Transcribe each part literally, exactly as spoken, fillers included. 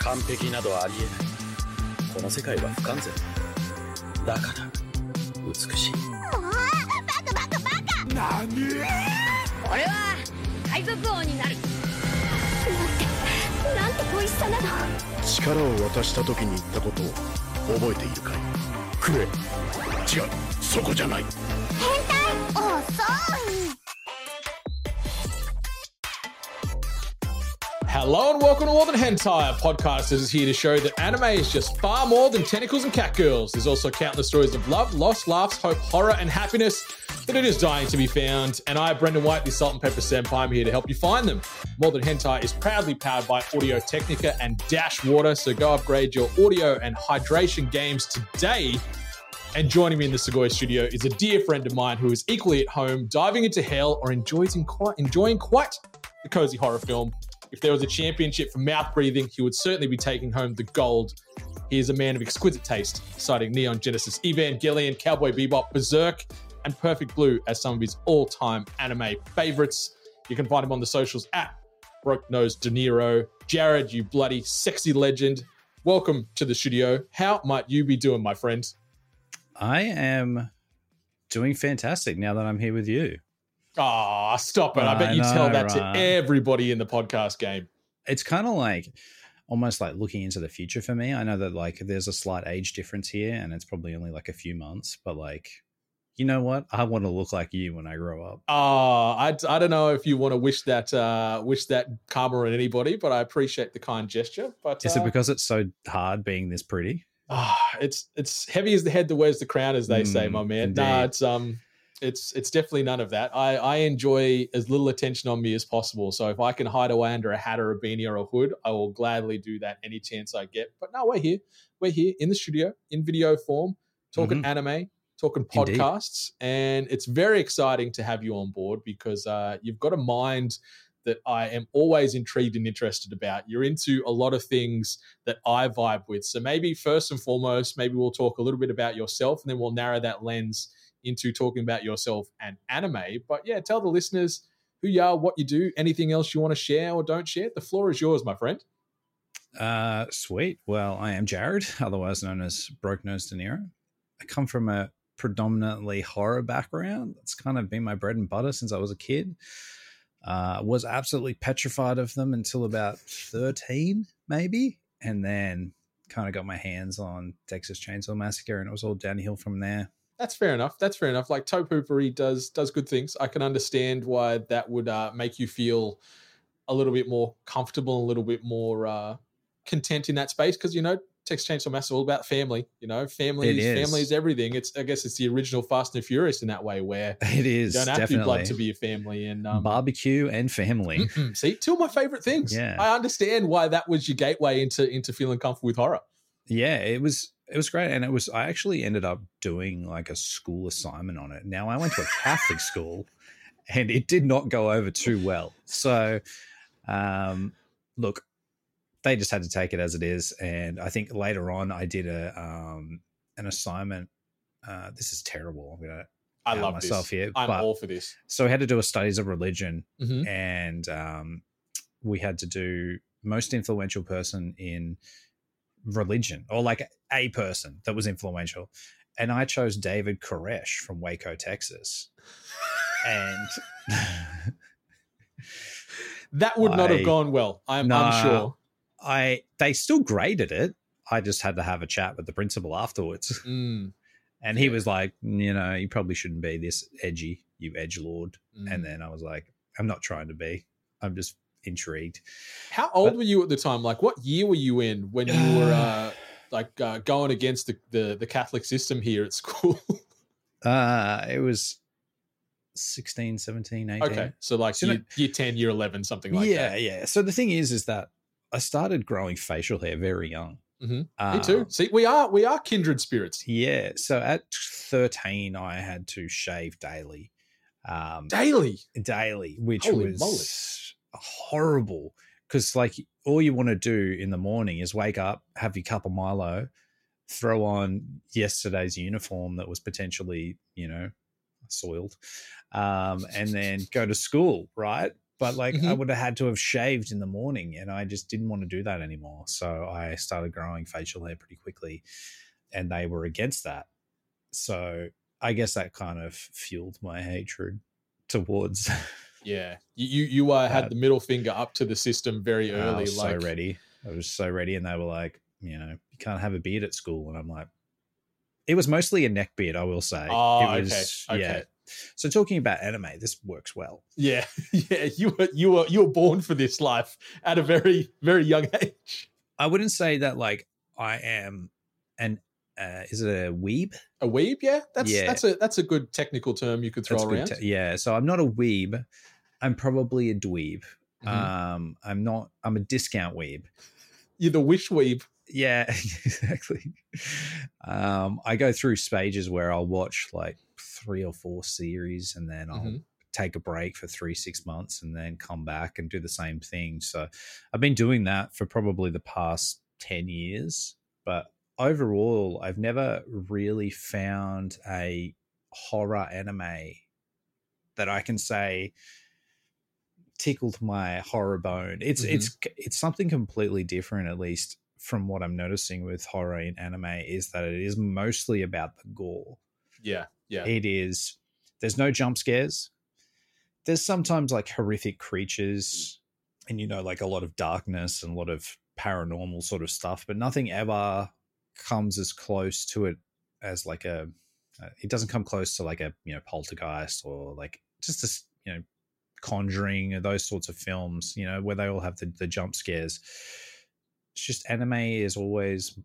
完璧などありえない。この世界は不完全だから美しい。もうバカバカバカ。何？ 俺は海賊王になる。なんてなんて美味しさなの。 力を渡した時に言ったことを覚えているかい？くれ。違う、そこじゃない。 変態。遅い。 Hello and welcome to More Than Hentai, a podcast that is here to show that anime is just far more than tentacles and catgirls. There's also countless stories of love, loss, laughs, hope, horror, and happiness that it is dying to be found. And I, Brendan White, the Salt and Pepper Senpai, am here to help you find them. More Than Hentai is proudly powered by Audio Technica and Dash Water, so go upgrade your audio and hydration games today. And joining me in the Segoy studio is a dear friend of mine who is equally at home, diving into hell or enjoying quite, enjoying quite the cozy horror film. If there was a championship for mouth breathing, he would certainly be taking home the gold. He is a man of exquisite taste, citing Neon Genesis Evangelion, Cowboy Bebop, Berserk, and Perfect Blue as some of his all-time anime favorites. You can find him on the socials at Broke Nose De Niro. Jared, you bloody sexy legend. Welcome to the studio. How might you be doing, my friend? I am doing fantastic now that I'm here with you. Ah, oh, stop it. I bet you I know, tell that right? to everybody in the podcast game. It's kind of like almost like looking into the future for me. I know that like there's a slight age difference here and it's probably only like a few months, but like, you know what? I want to look like you when I grow up. Oh, I, I don't know if you want to wish that uh, wish that karma on anybody, but I appreciate the kind gesture. But Is uh, it because it's so hard being this pretty? Ah, it's it's heavy as the head that wears the crown, as they mm, say, my man. Indeed. Nah, it's um, it's it's definitely none of that. I I enjoy as little attention on me as possible. So if I can hide away under a hat or a beanie or a hood, I will gladly do that any chance I get. But no, we're here. We're here in the studio in video form, talking mm-hmm. anime, talking podcasts, Indeed. And it's very exciting to have you on board because uh, you've got a mind that I am always intrigued and interested about. You're into a lot of things that I vibe with. So maybe first and foremost, maybe we'll talk a little bit about yourself and then we'll narrow that lens into talking about yourself and anime. But yeah, tell the listeners who you are, what you do, anything else you want to share or don't share. The floor is yours, my friend. Uh, sweet. Well, I am Jared, otherwise known as Broke Nose De Niro. I come from a predominantly horror background. That's kind of been my bread and butter since I was a kid. Uh, was absolutely petrified of them until about thirteen, maybe. And then kind of got my hands on Texas Chainsaw Massacre and it was all downhill from there. That's fair enough. That's fair enough. Like Toe Poopery does does good things. I can understand why that would uh, make you feel a little bit more comfortable, a little bit more uh, content in that space because, you know, Texas Chainsaw Massacre is all about family. You know, family is, family is everything. It's I guess it's the original Fast and Furious in that way where it is, you don't have definitely. to be blood to be a family. And um, barbecue and family. See, two of my favorite things. Yeah. I understand why that was your gateway into into feeling comfortable with horror. Yeah, it was it was great. And it was I actually ended up doing like a school assignment on it. Now I went to a Catholic school and it did not go over too well. So um look, they just had to take it as it is. And I think later on I did a um, an assignment. Uh, this is terrible. I'm going to I love myself this. here. I'm but, all for this. So we had to do a studies of religion mm-hmm. and um, we had to do most influential person in religion or like a person that was influential. And I chose David Koresh from Waco, Texas. And that would not I, have gone well. I'm nah, unsure. I they still graded it. I just had to have a chat with the principal afterwards. Mm. And he was like, you know, you probably shouldn't be this edgy, you edgelord. Mm. And then I was like, I'm not trying to be. I'm just intrigued. How old but, were you at the time? Like what year were you in when you were uh, like uh, going against the, the, the Catholic system here at school? uh, it was sixteen, seventeen, eighteen. Okay. So like so year, no, year ten, year eleven, something like yeah, that. Yeah, yeah. So the thing is, is that I started growing facial hair very young. Mm-hmm. Um, Me too. See, we are we are kindred spirits. Yeah. So at thirteen, I had to shave daily. Um, daily? Daily, which Holy was moly. horrible because like all you want to do in the morning is wake up, have your cup of Milo, throw on yesterday's uniform that was potentially, you know, soiled, um, and then go to school, right? but like Mhm. I would have had to have shaved in the morning, and I just didn't want to do that anymore. So I started growing facial hair pretty quickly, and they were against that. So I guess that kind of fueled my hatred towards. Yeah, you you, you uh, had That- the middle finger up to the system very I early. was like, so ready. I was so ready, and they were like, you know, you can't have a beard at school, and I'm like, it was mostly a neck beard, I will say. Oh, it was, okay, yeah. okay. So talking about anime, this works well. Yeah, yeah, you were you were you were born for this life at a very very young age. I wouldn't say that like I am an uh, is it a weeb? A weeb, yeah, that's Yeah. that's a that's a good technical term you could throw That's good around. te- yeah, so I'm not a weeb. I'm probably a dweeb. Mhm. Um, I'm not. I'm a discount weeb. You're the wish weeb. Yeah, exactly. Um, I go through stages where I'll watch like three or four series, and then I'll Mhm. take a break for three, six months, and then come back and do the same thing. So I've been doing that for probably the past ten years. But overall, I've never really found a horror anime that I can say tickled my horror bone. It's Mhm. it's it's something completely different, at least from what I'm noticing with horror in anime, is that it is mostly about the gore. Yeah, yeah, It is, there's no jump scares. There's sometimes like horrific creatures and, you know, like a lot of darkness and a lot of paranormal sort of stuff, but nothing ever comes as close to it as like a, uh, it doesn't come close to like a, you know, Poltergeist or like just a, you know, Conjuring or those sorts of films, you know, where they all have the, the jump scares. It's just anime is always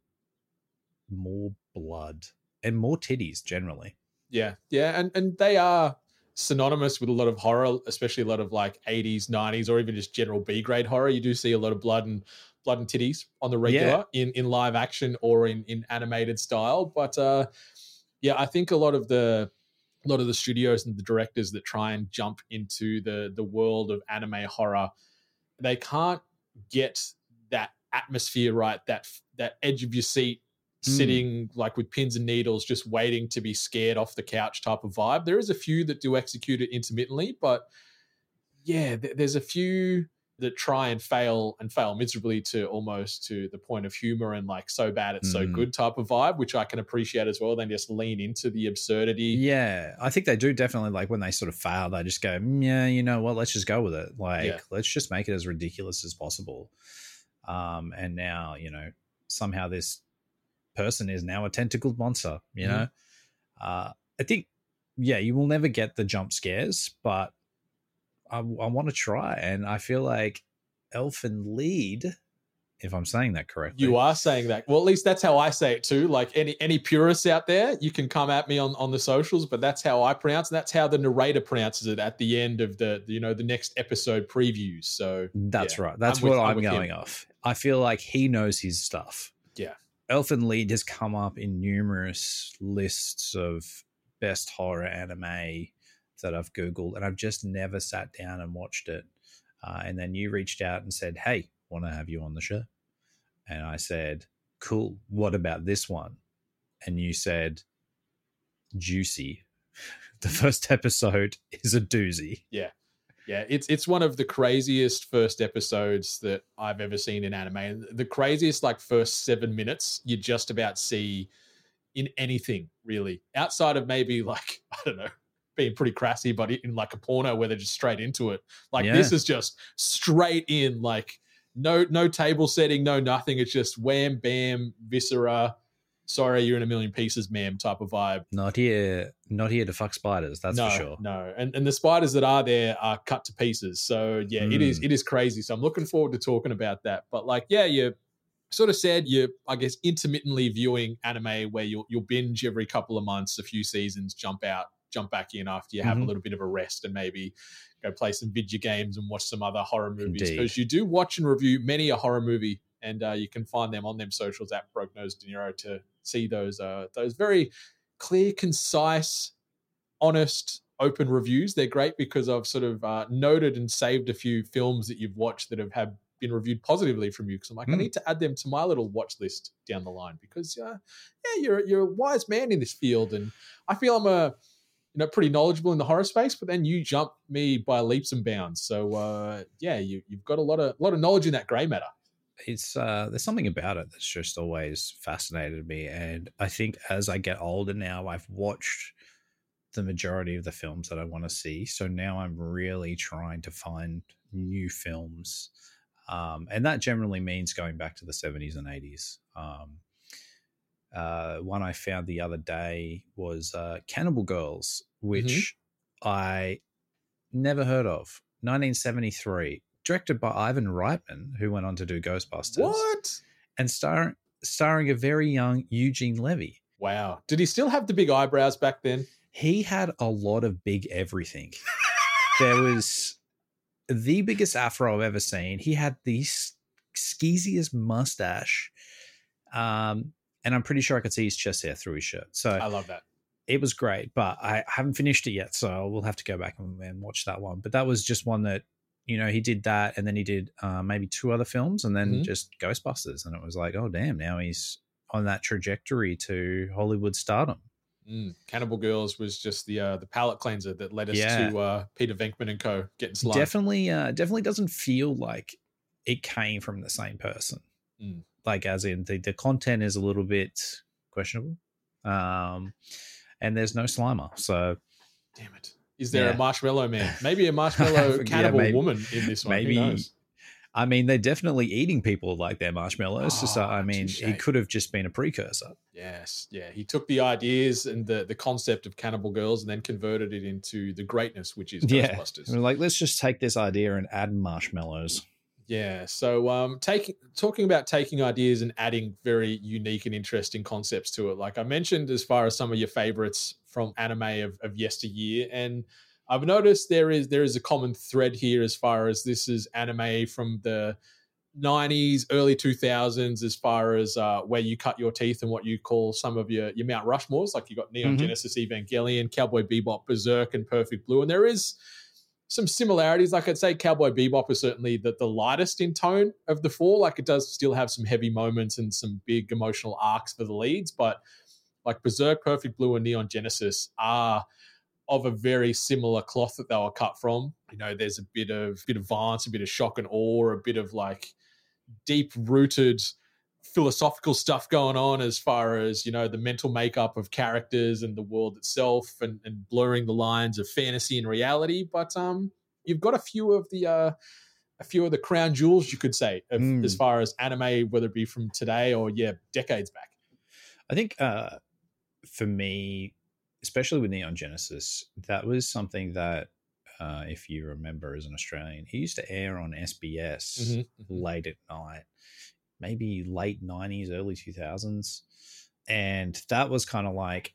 more blood and more titties generally. yeah, yeah, and and they are synonymous with a lot of horror, especially a lot of like eighties, nineties, or even just general B grade horror. You do see a lot of blood and blood and titties on the regular in in live action or in in animated style. But uh, yeah, I think a lot of the a lot of the studios and the directors that try and jump into the the world of anime horror, they can't get that atmosphere right, that that edge of your seat, Mm. sitting like with pins and needles, just waiting to be scared off the couch type of vibe. There is a few that do execute it intermittently, but yeah, th- there's a few that try and fail and fail miserably to almost to the point of humor and like so bad it's so Mm. good type of vibe, which I can appreciate as well. They just lean into the absurdity. Yeah, I think they do definitely, like when they sort of fail, they just go, "Mm, yeah, you know what, let's just go with it. Like, Yeah. let's just make it as ridiculous as possible. Um, and now, you know, somehow this person is now a tentacled monster, you Mhm. know? Uh, I think, yeah, you will never get the jump scares, but I, I want to try. And I feel like Elfen Lied, if I'm saying that correctly. You are saying that. Well, at least that's how I say it too. Like any any purists out there, you can come at me on, on the socials, but that's how I pronounce it. That's how the narrator pronounces it at the end of the, you know, the next episode previews. So That's yeah, right. That's I'm with- what I'm I'm, with him. going off. I feel like he knows his stuff. Yeah. Elfen Lied has come up in numerous lists of best horror anime that I've Googled, and I've just never sat down and watched it. Uh, and then you reached out and said, hey, want to have you on the show? And I said, cool. What about this one? And you said, juicy. The first episode is a doozy. Yeah. Yeah, it's it's one of the craziest first episodes that I've ever seen in anime. The craziest like first seven minutes you just about see in anything really, outside of maybe like I don't know, being pretty crassy, but in like a porno where they're just straight into it. Like Yeah. this is just straight in, like no no table setting, no nothing. It's just wham bam viscera. Sorry, you're in a million pieces, ma'am, type of vibe. Not here, not here to fuck spiders, that's no, for sure. No, and and the spiders that are there are cut to pieces. So yeah, it is Mm. it is crazy. So I'm looking forward to talking about that. But like, yeah, you sort of said you're, I guess, intermittently viewing anime where you'll you'll binge every couple of months, a few seasons, jump out, jump back in after you have Mhm. a little bit of a rest and maybe go play some video games and watch some other horror movies. Indeed. Because you do watch and review many a horror movie, and uh, you can find them on them socials at Broke Nose De Niro to see those uh, those very clear, concise, honest, open reviews. They're great because I've sort of uh, noted and saved a few films that you've watched that have had been reviewed positively from you. Because I'm like, I Mm. need to add them to my little watch list down the line because, uh, yeah, you're you're a wise man in this field, and I feel I'm a, you you know, pretty knowledgeable in the horror space, but then you jump me by leaps and bounds. So uh, yeah, you, you've got a lot of a lot of knowledge in that grey matter. It's uh, there's something about it that's just always fascinated me, and I think as I get older now, I've watched the majority of the films that I want to see. So now I'm really trying to find new films, um, and that generally means going back to the seventies and eighties. Um, uh, one I found the other day was uh, Cannibal Girls, which mm-hmm. I never heard of. nineteen seventy-three. Directed by Ivan Reitman, who went on to do Ghostbusters. What? And star- starring a very young Eugene Levy. Wow. Did he still have the big eyebrows back then? He had a lot of big everything. There was the biggest afro I've ever seen. He had the skeeziest mustache. Um, and I'm pretty sure I could see his chest hair through his shirt. So I love that. It was great, but I haven't finished it yet, so we'll have to go back and, and watch that one. But that was just one that, you know, he did that, and then he did uh, maybe two other films, and then mm-hmm. just Ghostbusters, and it was like, oh damn, now he's on that trajectory to Hollywood stardom. Mm. Cannibal Girls was just the uh, the palate cleanser that led us yeah. to uh, Peter Venkman and co. getting slimed. Definitely, uh, definitely doesn't feel like it came from the same person. Mm. Like, as in the the content is a little bit questionable, um, and there's no Slimer, so damn it. Is there yeah. a marshmallow man? Maybe a marshmallow cannibal yeah, maybe, woman in this one. Maybe. Who knows? I mean, they're definitely eating people like their marshmallows. Oh, so, I mean, he could have just been a precursor. Yes. Yeah. He took the ideas and the, the concept of Cannibal Girls and then converted it into the greatness, which is yeah. Ghostbusters. We're like, let's just take this idea and add marshmallows. Yeah. So um, taking talking about taking ideas and adding very unique and interesting concepts to it. Like I mentioned, as far as some of your favorites from anime of, of yesteryear, and I've noticed there is there is a common thread here as far as this is anime from the nineties, early two thousands, as far as uh, where you cut your teeth and what you call some of your, your Mount Rushmores. Like you got Neon mm-hmm. Genesis Evangelion, Cowboy Bebop, Berserk, and Perfect Blue. And there is some similarities. Like I'd say Cowboy Bebop is certainly the, the lightest in tone of the four. Like it does still have some heavy moments and some big emotional arcs for the leads, but like Berserk, Perfect Blue, and Neon Genesis are of a very similar cloth that they were cut from. You know, there's a bit of bit of violence, a bit of shock and awe, a bit of like deep-rooted philosophical stuff going on as far as, you know, the mental makeup of characters and the world itself, and, and blurring the lines of fantasy and reality. But um, you've got a few of the uh, a few of the crown jewels, you could say, of, mm. as far as anime, whether it be from today or yeah, decades back. I think uh, for me, especially with Neon Genesis, that was something that, uh, if you remember as an Australian, he used to air on S B S mm-hmm, mm-hmm. late at night, maybe late nineties, early two thousands. And that was kind of like,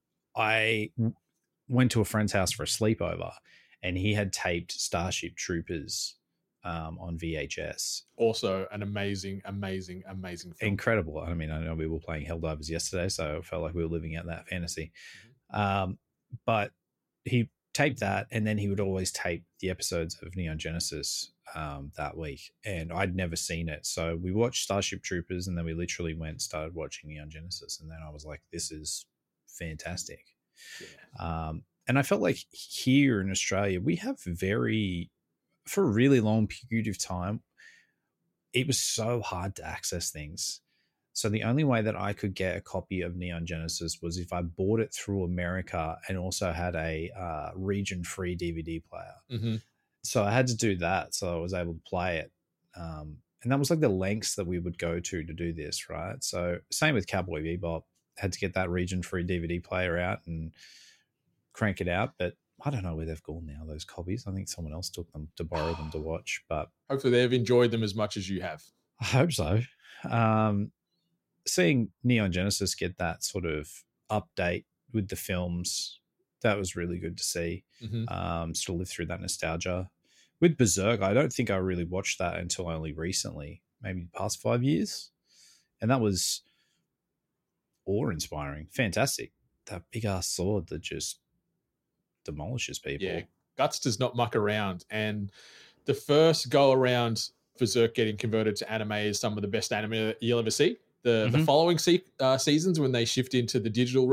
I went to a friend's house for a sleepover, and he had taped Starship Troopers um, on V H S. Also an amazing, amazing, amazing film. Incredible. I mean, I know we were playing Helldivers yesterday, so it felt like we were living out that fantasy. Mm-hmm. Um, but he taped that, and then he would always tape the episodes of Neon Genesis um, that week, and I'd never seen it. So we watched Starship Troopers, and then we literally went and started watching Neon Genesis, and then I was like, this is fantastic. Yeah. Um, and I felt like here in Australia, we have very, for a really long period of time, it was so hard to access things. So the only way that I could get a copy of Neon Genesis was if I bought it through America and also had a uh, region-free D V D player. Mm-hmm. So I had to do that, so I was able to play it. Um, and that was like the lengths that we would go to to do this, right? So same with Cowboy Bebop. Had to get that region-free D V D player out and crank it out. But I don't know where they've gone now, those copies. I think someone else took them to borrow them to watch. But hopefully they've enjoyed them as much as you have. I hope so. Um, seeing Neon Genesis get that sort of update with the films, that was really good to see. Mm-hmm. Um, still live through that nostalgia. With Berserk, I don't think I really watched that until only recently, maybe the past five years. And that was awe-inspiring. Fantastic. That big-ass sword that just demolishes people. Yeah, Guts does not muck around. And the first go-around Berserk getting converted to anime is some of the best anime you'll ever see. The, mm-hmm. the following se- uh, seasons, when they shift into the digital realm,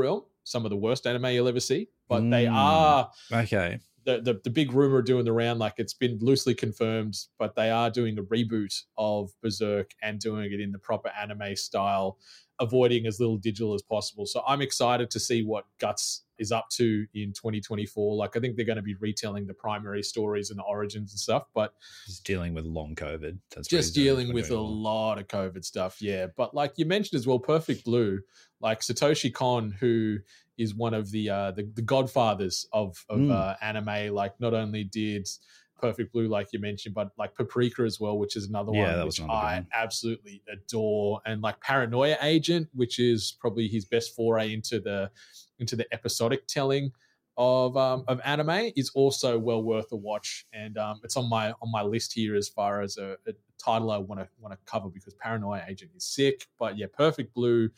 some of the worst anime you'll ever see, but Mm, they are okay. the, the the big rumor doing the round, like it's been loosely confirmed, but they are doing a reboot of Berserk and doing it in the proper anime style, avoiding as little digital as possible. So I'm excited to see what Guts is up to in twenty twenty-four. Like I think they're going to be retelling the primary stories and the origins and stuff, but He's dealing with long COVID. That's what just he's doing dealing for with a twenty-one. lot of COVID stuff. Yeah. But like you mentioned as well, Perfect Blue, like Satoshi Kon, who is one of the uh, the, the godfathers of, of Mm. uh, anime, like not only did Perfect Blue, like you mentioned, but like Paprika as well, which is another Yeah, one that was which another good I one. absolutely adore. And like Paranoia Agent, which is probably his best foray into the into the episodic telling of um, of anime, is also well worth a watch. And um, it's on my on my list here as far as a, a title I want to want to cover, because Paranoia Agent is sick. But yeah, Perfect Blue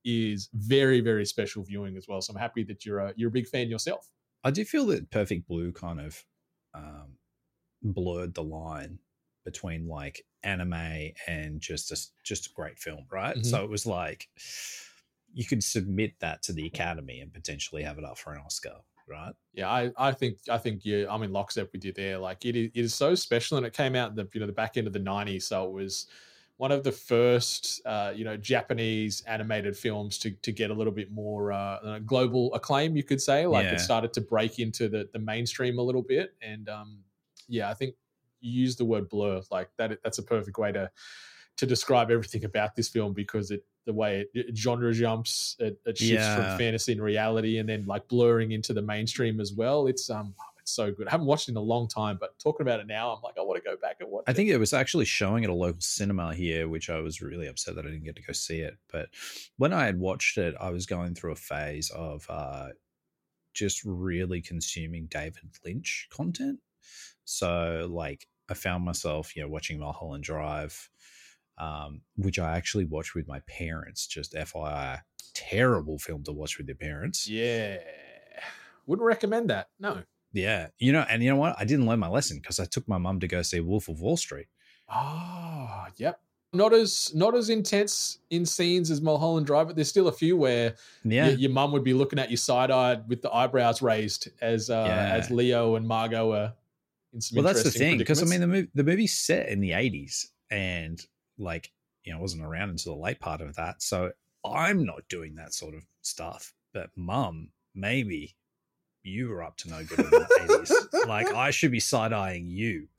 is very very special viewing as well. So I'm happy that you're a you're a big fan yourself. I do feel that Perfect Blue kind of um, blurred the line between like anime and just a just a great film, right? Mhm. So it was like you could submit that to the Academy and potentially have it up for an Oscar, right? Yeah, I, I think I think yeah, I'm in lockstep with you there. Like it is, it is so special, and it came out in the you know the back end of the nineties, so it was one of the first uh, you know Japanese animated films to to get a little bit more uh, global acclaim, you could say. Like Yeah. it started to break into the the mainstream a little bit, and um, yeah, I think you use the word blur, like that. That's a perfect way to to describe everything about this film, because it the way it, it genre jumps, it, it shifts Yeah. from fantasy and reality, and then like blurring into the mainstream as well. It's um, it's so good. I haven't watched it in a long time, but talking about it now, I'm like, I want to go back and watch I it. think it was actually showing at a local cinema here, which I was really upset that I didn't get to go see it. But when I had watched it, I was going through a phase of uh, just really consuming David Lynch content. So, like, I found myself, you know, watching Mulholland Drive, um, which I actually watched with my parents. Just F Y I, terrible film to watch with your parents. Yeah, wouldn't recommend that. No. Yeah, you know, and you know what? I didn't learn my lesson because I took my mum to go see Wolf of Wall Street. Ah, yep. Not as not as intense in scenes as Mulholland Drive, but there's still a few where Yeah, your, your mum would be looking at you side-eyed with the eyebrows raised as uh, Yeah. as Leo and Margot are in some well, that's the interesting thing, because I mean, predicaments. the movie, the movie's set in the eighties, and like, you know, I wasn't around until the late part of that, so I'm not doing that sort of stuff. But mum, maybe you were up to no good in the eighties. Like, I should be side eyeing you.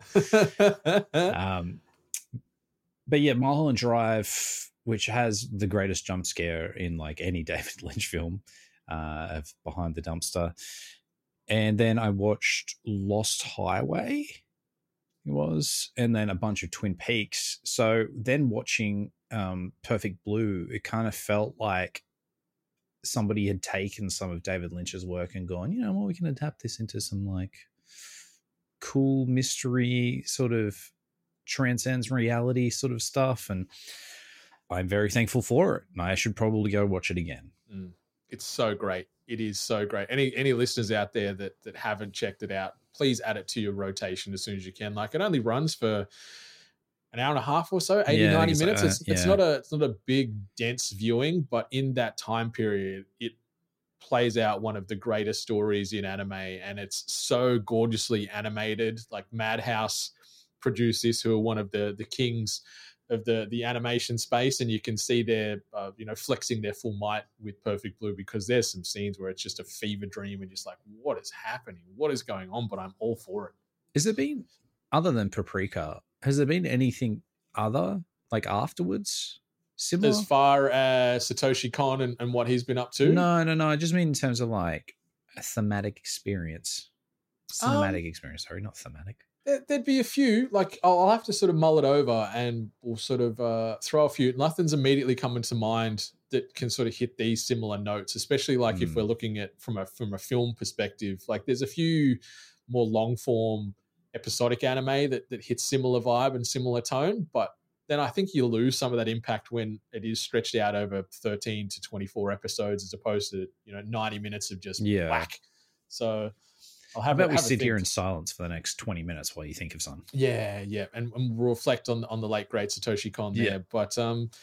Um, but yeah, Mulholland Drive, which has the greatest jump scare in like any David Lynch film, uh, of Behind the Dumpster. And then I watched Lost Highway, it was, and then a bunch of Twin Peaks. So then watching um, Perfect Blue, it kind of felt like somebody had taken some of David Lynch's work and gone, you know what, we can adapt this into some like cool mystery sort of transcends reality sort of stuff. And I'm very thankful for it. And I should probably go watch it again. Mm. It's so great. It is so great. Any any listeners out there that that haven't checked it out, please add it to your rotation as soon as you can. Like, it only runs for an hour and a half or so, eighty, Yeah, I think ninety it's, minutes. uh, It's, it's yeah. not a it's not a big dense viewing, but in that time period, it plays out one of the greatest stories in anime, and it's so gorgeously animated. Like Madhouse produced this, who are one of the the kings of the the animation space, and you can see they're uh, you know flexing their full might with Perfect Blue, because there's some scenes where it's just a fever dream and just like, what is happening, what is going on? But I'm all for it. Has there been, other than Paprika, has there been anything other like afterwards similar? As far as Satoshi Kon and, and what he's been up to, No, no, no. I just mean in terms of like a thematic experience. Cinematic Um, experience, sorry, not thematic. there- there'd be a few. Like I'll, I'll have to sort of mull it over, and we'll sort of uh, throw a few. Nothing's immediately coming to mind that can sort of hit these similar notes, especially like if Hmm. we're looking at from a from a film perspective. Like there's a few more long form episodic anime that that hits similar vibe and similar tone, but then I think you lose some of that impact when it is stretched out over thirteen to twenty-four episodes, as opposed to you know ninety minutes of just Yeah. whack. So I'll How have a- about we have a sit here think. in silence for the next twenty minutes while you think of something? Yeah, yeah, and, and we'll reflect on on the late great Satoshi Kon there. Yeah. But um,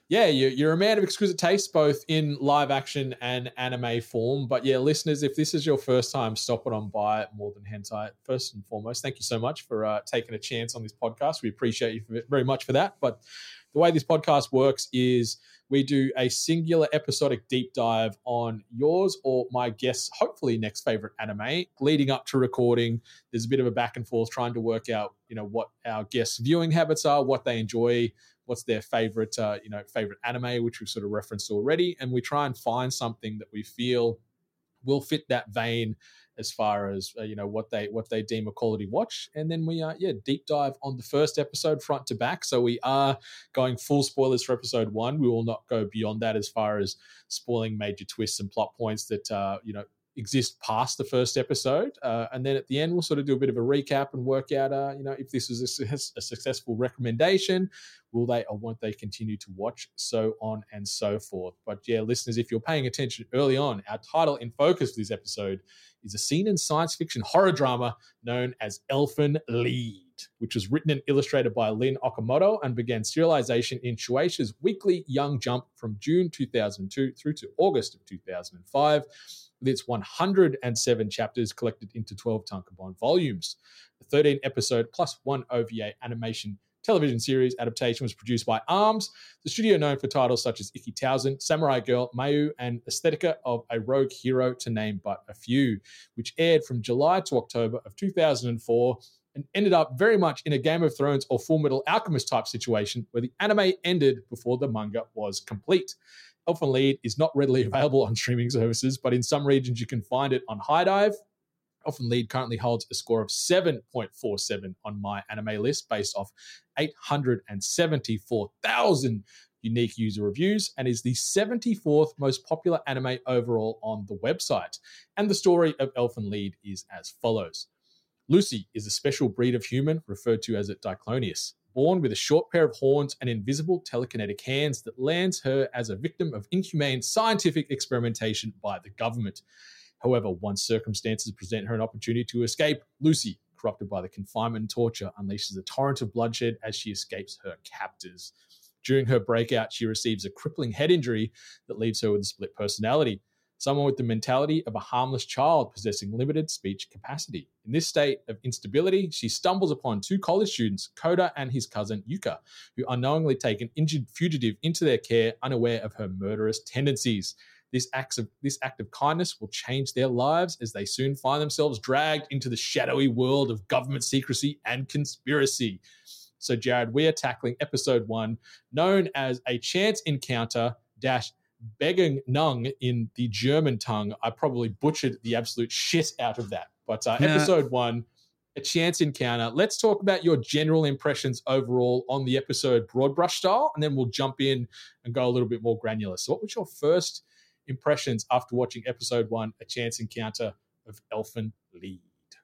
yeah, you're, you're a man of exquisite taste, both in live action and anime form. But yeah, listeners, if this is your first time stopping on by More Than Hentai, first and foremost, thank you so much for uh, taking a chance on this podcast. We appreciate you very much for that. But the way this podcast works is we do a singular episodic deep dive on yours or my guest's hopefully next favorite anime. Leading up to recording, there's a bit of a back and forth trying to work out, you know, what our guests' viewing habits are, what they enjoy, what's their favorite, uh, you know, favorite anime, which we've sort of referenced already. And we try and find something that we feel will fit that vein as far as, uh, you know, what they what they deem a quality watch. And then we, uh, yeah, deep dive on the first episode front to back. So we are going full spoilers for episode one. We will not go beyond that as far as spoiling major twists and plot points that, uh, you know, exist past the first episode. Uh, and then at the end, we'll sort of do a bit of a recap and work out, uh, you know, if this was a, su- a successful recommendation, will they or won't they continue to watch, so on and so forth. But yeah, listeners, if you're paying attention early on, our title in focus for this episode is a scene in science fiction horror drama known as Elfen Lied, which was written and illustrated by Lin Okamoto and began serialization in Shueisha's Weekly Young Jump from June two thousand two through to August of two thousand five. With its one hundred seven chapters collected into twelve tankobon volumes. The thirteen episode plus one O V A animation television series adaptation was produced by ARMS, the studio known for titles such as Ikki Townsend, Samurai Girl, Mayu, and Aesthetica of a Rogue Hero, to name but a few, which aired from July to October of two thousand four and ended up very much in a Game of Thrones or Full Metal Alchemist type situation where the anime ended before the manga was complete. Elfen Lied is not readily available on streaming services, but in some regions you can find it on HiDive. Elfen Lied currently holds a score of seven point four seven on my anime list based off eight hundred seventy-four thousand unique user reviews and is the seventy-fourth most popular anime overall on the website. And the story of Elfen Lied is as follows. Lucy is a special breed of human referred to as a Diclonius, born with a short pair of horns and invisible telekinetic hands that lands her as a victim of inhumane scientific experimentation by the government. However, once circumstances present her an opportunity to escape, Lucy, corrupted by the confinement and torture, unleashes a torrent of bloodshed as she escapes her captors. During her breakout, she receives a crippling head injury that leaves her with a split personality, someone with the mentality of a harmless child possessing limited speech capacity. In this state of instability, she stumbles upon two college students, Koda and his cousin Yuka, who unknowingly take an injured fugitive into their care, unaware of her murderous tendencies. This act of, this act of kindness will change their lives as they soon find themselves dragged into the shadowy world of government secrecy and conspiracy. So, Jared, we are tackling episode one, known as A Chance Encounter dash Begegnung in the German tongue. I probably butchered the absolute shit out of that. But uh, Yeah. episode one, A Chance Encounter. Let's talk about your general impressions overall on the episode, broad brush style, and then we'll jump in and go a little bit more granular. So what was your first impressions after watching episode one, A Chance Encounter of Elfen Lied?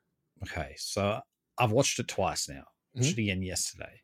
Okay, so I've watched it twice now. Mhm. Watched it again yesterday.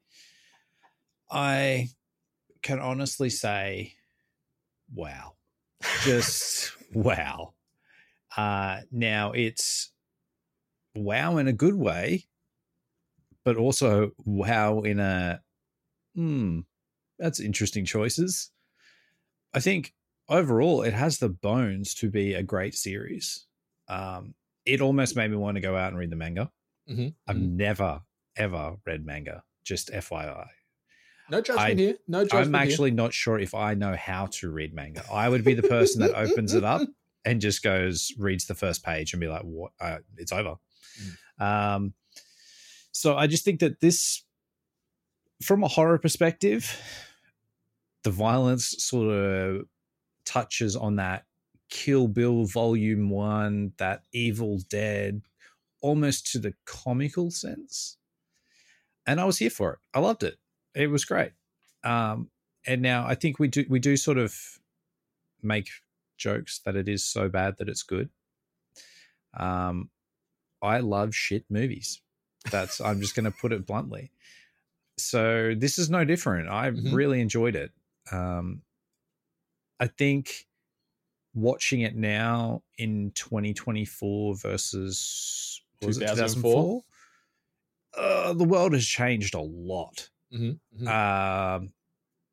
I can honestly say, wow. Just wow. Uh, now it's wow in a good way, but also wow in a, hmm, that's interesting choices. I think overall it has the bones to be a great series. Um, it almost made me want to go out and read the manga. Mm-hmm. I've never, ever read manga, just F Y I. No judgment I- here. No judgment I'm here. actually not sure if I know how to read manga. I would be the person that opens it up and just goes, reads the first page and be like, what? Uh, it's over. Um, so I just think that this, from a horror perspective, the violence sort of touches on that Kill Bill Volume One, that Evil Dead, almost to the comical sense. And I was here for it. I loved it. It was great. Um, and now I think we do we do sort of make jokes that it is so bad that it's good. Um, I love shit movies. That's I'm just going to put it bluntly. So this is no different. I Mhm. really enjoyed it. Um, I think watching it now in twenty twenty-four versus what was it, two thousand four? uh, the world has changed a lot. Mm-hmm. Um,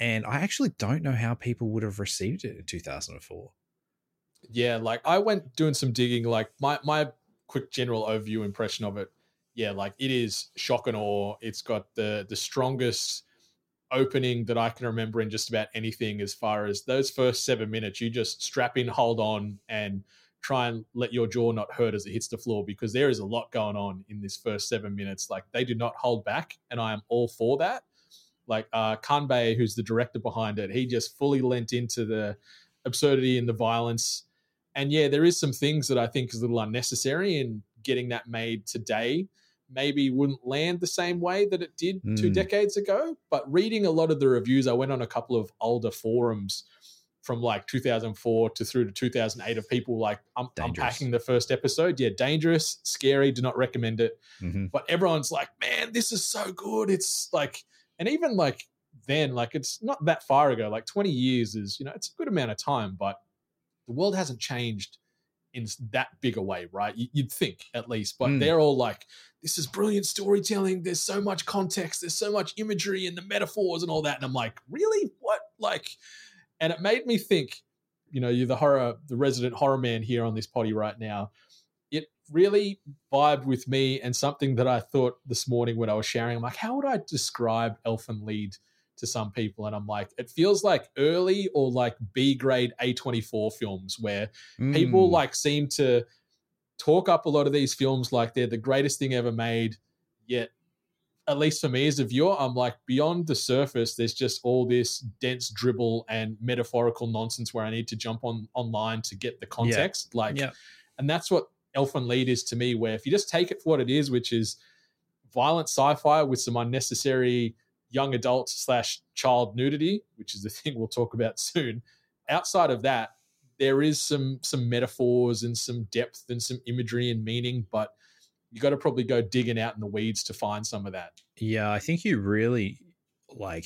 And I actually don't know how people would have received it in two thousand four. Yeah, like I went doing some digging. Like my my quick general overview impression of it. Yeah, like it is shock and awe. It's got the the strongest opening that I can remember in just about anything. As far as those first seven minutes, you just strap in, hold on, and try and let your jaw not hurt as it hits the floor, because there is a lot going on in this first seven minutes. Like they do not hold back, and I am all for that. Like uh, Kanbei, who's the director behind it, he just fully lent into the absurdity and the violence. And yeah, there is some things that I think is a little unnecessary in getting that made today. Maybe wouldn't land the same way that it did mm. two decades ago. But reading a lot of the reviews, I went on a couple of older forums from like two thousand four to through to two thousand eight of people like um, unpacking the first episode. Yeah, dangerous, scary, do not recommend it. Mm-hmm. But everyone's like, man, this is so good. It's like, and even like then, like it's not that far ago, like twenty years is, you know, it's a good amount of time, but the world hasn't changed in that big a way, right? You'd think at least, but mm. they're all like, this is brilliant storytelling. There's so much context. There's so much imagery and the metaphors and all that. And I'm like, really? What? Like, and it made me think, you know, you're the horror, the resident horror man here on this potty right now. It really vibed with me, and something that I thought this morning when I was sharing, I'm like, how would I describe Elfen Lied to some people? And I'm like, it feels like early or like B grade A twenty-four films where mm. people like seem to talk up a lot of these films like they're the greatest thing ever made, yet at least for me as a viewer, I'm like, beyond the surface, there's just all this dense dribble and metaphorical nonsense where I need to jump on online to get the context. Yeah. Like, yeah. And that's what Elfen Lied is to me, where if you just take it for what it is, which is violent sci-fi with some unnecessary young adult slash child nudity, which is the thing we'll talk about soon. Outside of that, there is some some metaphors and some depth and some imagery and meaning, but you got to probably go digging out in the weeds to find some of that. Yeah, I think you really, like,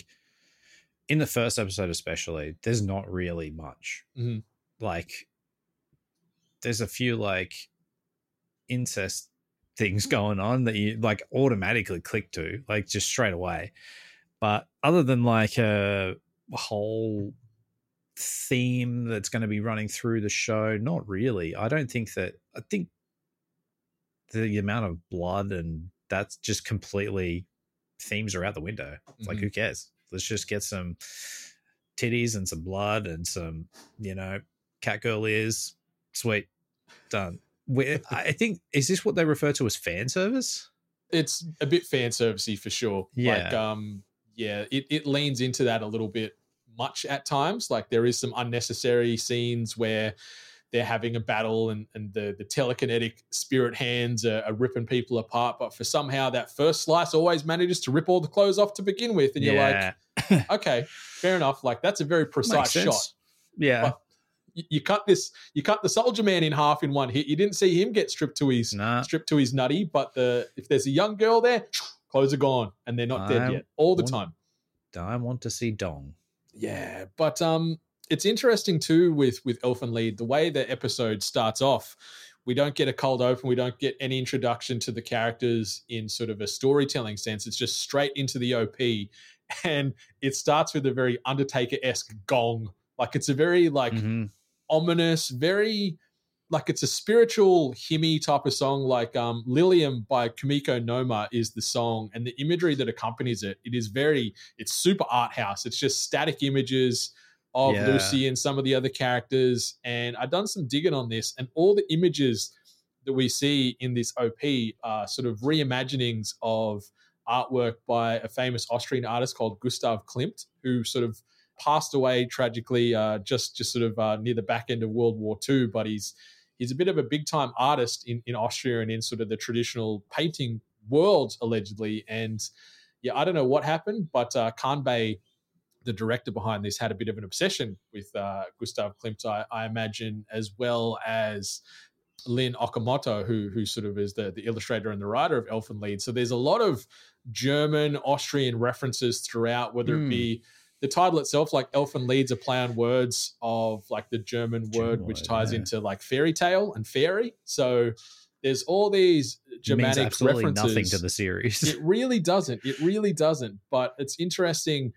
in the first episode especially, there's not really much. Mm-hmm. Like, there's a few, like, incest things going on that you, like, automatically click to, like, just straight away. But other than, like, a whole theme that's going to be running through the show, not really. I don't think that, I think the amount of blood and that's just completely, themes are out the window. It's mm-hmm. like, who cares? Let's just get some titties and some blood and some, you know, Catgirl ears. Sweet. Done. We, I think, is this what they refer to as fan service? It's a bit fan servicey for sure. Yeah. Like, um, yeah, it, it leans into that a little bit much at times. Like there is some unnecessary scenes where they're having a battle and, and the, the telekinetic spirit hands are, are ripping people apart. But for somehow that first slice always manages to rip all the clothes off to begin with. And you're yeah. like, okay, fair enough. Like that's a very precise shot. Yeah. But you, you cut this, you cut the Soldier Man in half in one hit. You didn't see him get stripped to his, nah. stripped to his nutty. But the if there's a young girl there, clothes are gone and they're not I dead yet all the want, time. I want to see Dong. Yeah. But, um, it's interesting too with, with Elfen Lied, the way the episode starts off, we don't get a cold open. We don't get any introduction to the characters in sort of a storytelling sense. It's just straight into the O P. And it starts with a very Undertaker-esque gong. Like it's a very like mm-hmm. ominous, very like it's a spiritual hymny type of song. Like um, Lilium by Kumiko Noma is the song, and the imagery that accompanies it, it is very, it's super art house. It's just static images of yeah. Lucy and some of the other characters. And I've done some digging on this, and all the images that we see in this O P are sort of reimaginings of artwork by a famous Austrian artist called Gustav Klimt, who sort of passed away tragically uh, just, just sort of uh, near the back end of World War Two. But he's he's a bit of a big-time artist in, in Austria and in sort of the traditional painting world, allegedly. And yeah, I don't know what happened, but uh, Kanbei, the director behind this, had a bit of an obsession with uh, Gustav Klimt, I, I imagine, as well as Lin Okamoto, who who sort of is the, the illustrator and the writer of Elfen Lied. So there's a lot of German, Austrian references throughout, whether mm. it be the title itself, like Elfen Lied's a play on words of like the German word, which ties yeah. into like fairy tale and fairy. So there's all these Germanic means absolutely references. Nothing to the series. It really doesn't. It really doesn't. But it's interesting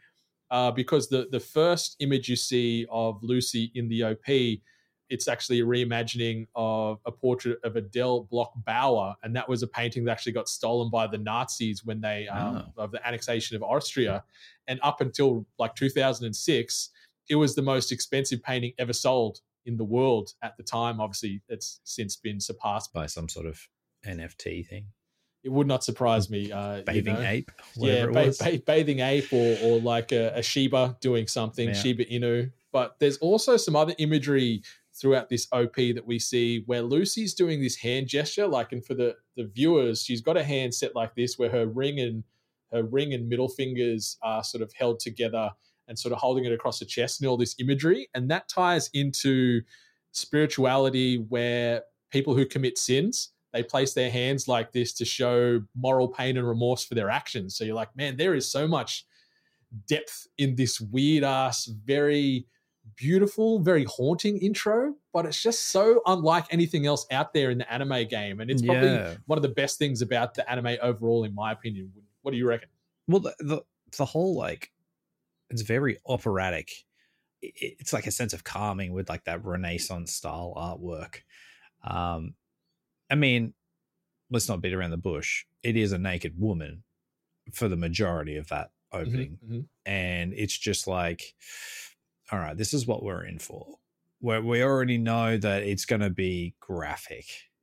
uh, because the the first image you see of Lucy in the O P, it's actually a reimagining of a portrait of Adele Bloch-Bauer, and that was a painting that actually got stolen by the Nazis when they um, Oh. of the annexation of Austria, and up until like two thousand six, it was the most expensive painting ever sold in the world at the time. Obviously, it's since been surpassed. By some sort of N F T thing. It would not surprise me. Uh, Bathing you know. ape, Yeah, whatever it ba- was. ba- bathing ape, or or like a, a Shiba doing something, Yeah. Shiba Inu. But there's also some other imagery throughout this O P that we see where Lucy's doing this hand gesture, like, and for the the viewers, she's got a hand set like this, where her ring and her ring and middle fingers are sort of held together and sort of holding it across the chest, and all this imagery, and that ties into spirituality, where people who commit sins, they place their hands like this to show moral pain and remorse for their actions. So you're like, man, there is so much depth in this weird ass, very beautiful, very haunting intro, but it's just so unlike anything else out there in the anime game. And it's probably Yeah. one of the best things about the anime overall, in my opinion. What do you reckon? Well, the, the the whole, like, it's very operatic. It- It's like a sense of calming with like that Renaissance style artwork. Um, I mean, let's not beat around the bush. It is a naked woman for the majority of that opening, Mhm, mhm. and it's just like, all right, this is what we're in for. Where we already know that it's going to be graphic,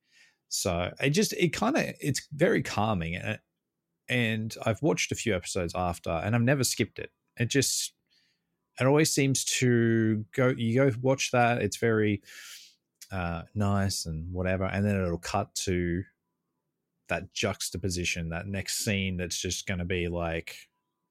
so it just it kind of it's very calming. And and I've watched a few episodes after, and I've never skipped it. It just it always seems to go. You go watch that. It's very uh, nice and whatever, and then it'll cut to that juxtaposition, that next scene that's just going to be like,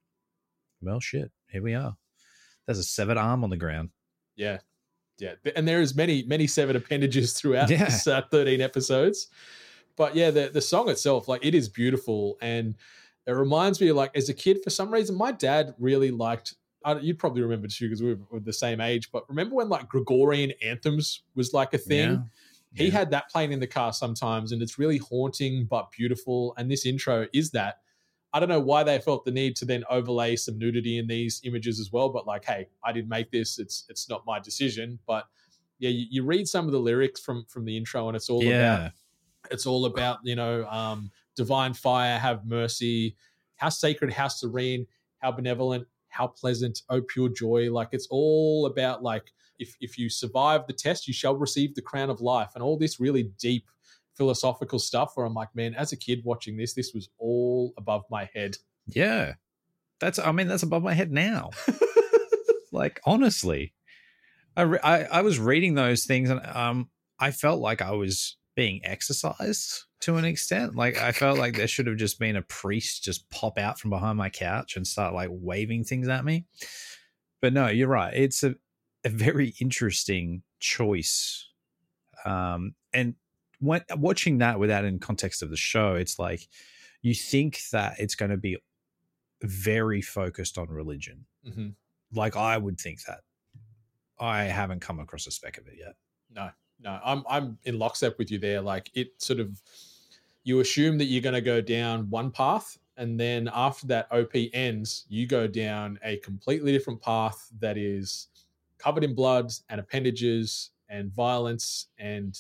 well, shit, here we are. There's a severed arm on the ground. Yeah. Yeah. And there is many, many severed appendages throughout Yeah. this uh, thirteen episodes. But yeah, the, the song itself, like, it is beautiful. And it reminds me of, like, as a kid, for some reason, my dad really liked, I, you'd probably remember too, because we were, we were the same age, but remember when like Gregorian anthems was like a thing? Yeah. He Yeah. had that playing in the car sometimes, and it's really haunting but beautiful. And this intro is that. I don't know why they felt the need to then overlay some nudity in these images as well, but like, hey, I didn't make this. It's it's not my decision. But yeah, you, you read some of the lyrics from from the intro, and it's all Yeah. about it's all about, you know, um, divine fire, have mercy, how sacred, how serene, how benevolent, how pleasant, oh pure joy. Like, it's all about, like, if if you survive the test, you shall receive the crown of life, and all this really deep philosophical stuff where I'm like, man, as a kid watching this, this was all above my head. Yeah. That's, I mean, that's above my head now. Like, honestly, I, re- I, I was reading those things, and um, I felt like I was being exercised to an extent. Like, I felt like there should have just been a priest just pop out from behind my couch and start like waving things at me. But no, you're right. It's a, a very interesting choice. Um, and when watching that without in context of the show, it's like you think that it's going to be very focused on religion. Mm-hmm. Like, I would think that. I haven't come across a speck of it yet. No, no, I'm I'm in lockstep with you there. Like, it sort of, you assume that you're going to go down one path, and then after that O P ends, you go down a completely different path that is covered in blood and appendages and violence, and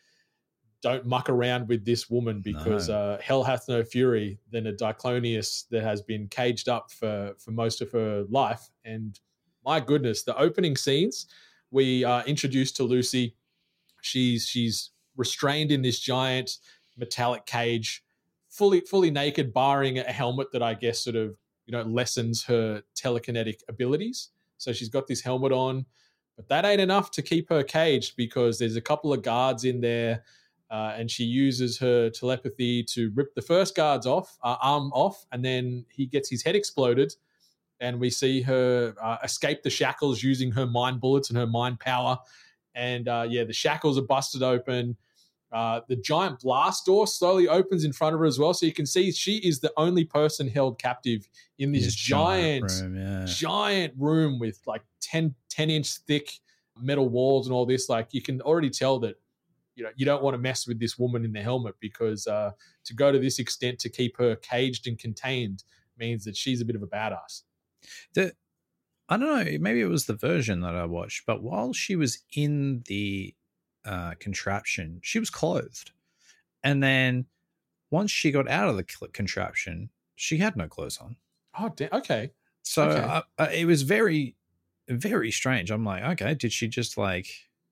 don't muck around with this woman, because No. uh, hell hath no fury than a Diclonius that has been caged up for, for most of her life. And my goodness, the opening scenes, we are introduced to Lucy. She's she's restrained in this giant metallic cage, fully fully naked, barring a helmet that I guess sort of, you know, lessens her telekinetic abilities. So she's got this helmet on, but that ain't enough to keep her caged, because there's a couple of guards in there. Uh, and she uses her telepathy to rip the first guard's off, uh, arm off, and then he gets his head exploded. And we see her uh, escape the shackles using her mind bullets and her mind power. And uh, yeah, the shackles are busted open. Uh, the giant blast door slowly opens in front of her as well. So you can see she is the only person held captive in this This giant, room, yeah. giant room with like ten, ten inch thick metal walls and all this. Like, you can already tell that, you know, you don't want to mess with this woman in the helmet, because uh, to go to this extent to keep her caged and contained means that she's a bit of a badass. The I don't know, maybe it was the version that I watched, but while she was in the uh, contraption, she was clothed. And then once she got out of the contraption, she had no clothes on. Oh, da- okay. So okay. uh, uh, it was very, very strange. I'm like, okay, did she just like,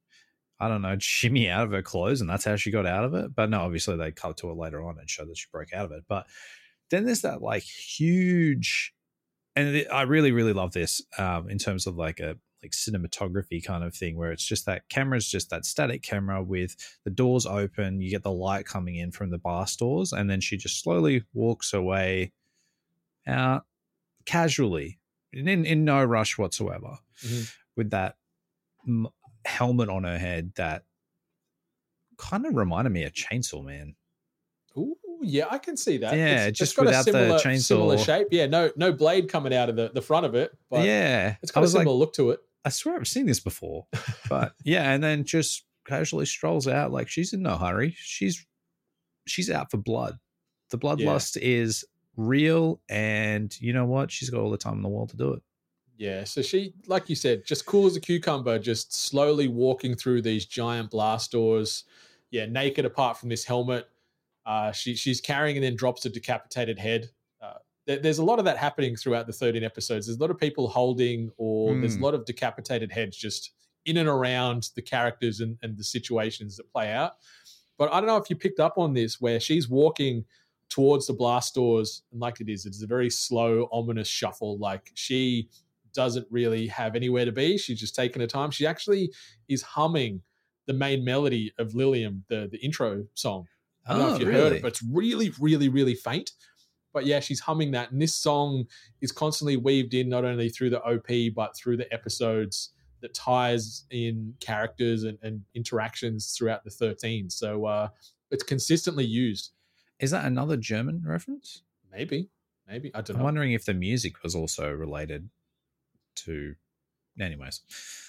I don't know, shimmy out of her clothes and that's how she got out of it? But no, obviously they cut to it later on and show that she broke out of it. But then there's that like huge, and it, I really, really love this um, in terms of like a like cinematography kind of thing where it's just that camera's just that static camera with the doors open. You get the light coming in from the blast doors, and then she just slowly walks away out casually in, in no rush whatsoever mm-hmm. with that m- helmet on her head that kind of reminded me of Chainsaw Man. Ooh, yeah, I can see that. Yeah, it's, just it's got without a similar, the chainsaw. similar shape. Yeah, no no blade coming out of the, the front of it. But yeah. it's got a similar like, look to it. I swear I've seen this before. But yeah, and then just casually strolls out like she's in no hurry. She's she's out for blood. The bloodlust yeah. is real, and you know what? She's got all the time in the world to do it. Yeah, so she, like you said, just cool as a cucumber, just slowly walking through these giant blast doors. Yeah, naked apart from this helmet. Uh, she she's carrying and then drops a decapitated head. Uh, there, there's a lot of that happening throughout the thirteen episodes. There's a lot of people holding, or mm. there's a lot of decapitated heads just in and around the characters and, and the situations that play out. But I don't know if you picked up on this, where she's walking towards the blast doors, and like it is, it's a very slow, ominous shuffle. Like she doesn't really have anywhere to be. She's just taking her time. She actually is humming the main melody of Lilium, the, the intro song. I don't oh, know if you really? heard it, but it's really, really, really faint. But yeah, she's humming that. And this song is constantly weaved in not only through the O P, but through the episodes that ties in characters and, and interactions throughout the thirteen. So uh, it's consistently used. Is that another German reference? Maybe. Maybe. I don't I'm know. wondering if the music was also related to... Anyways.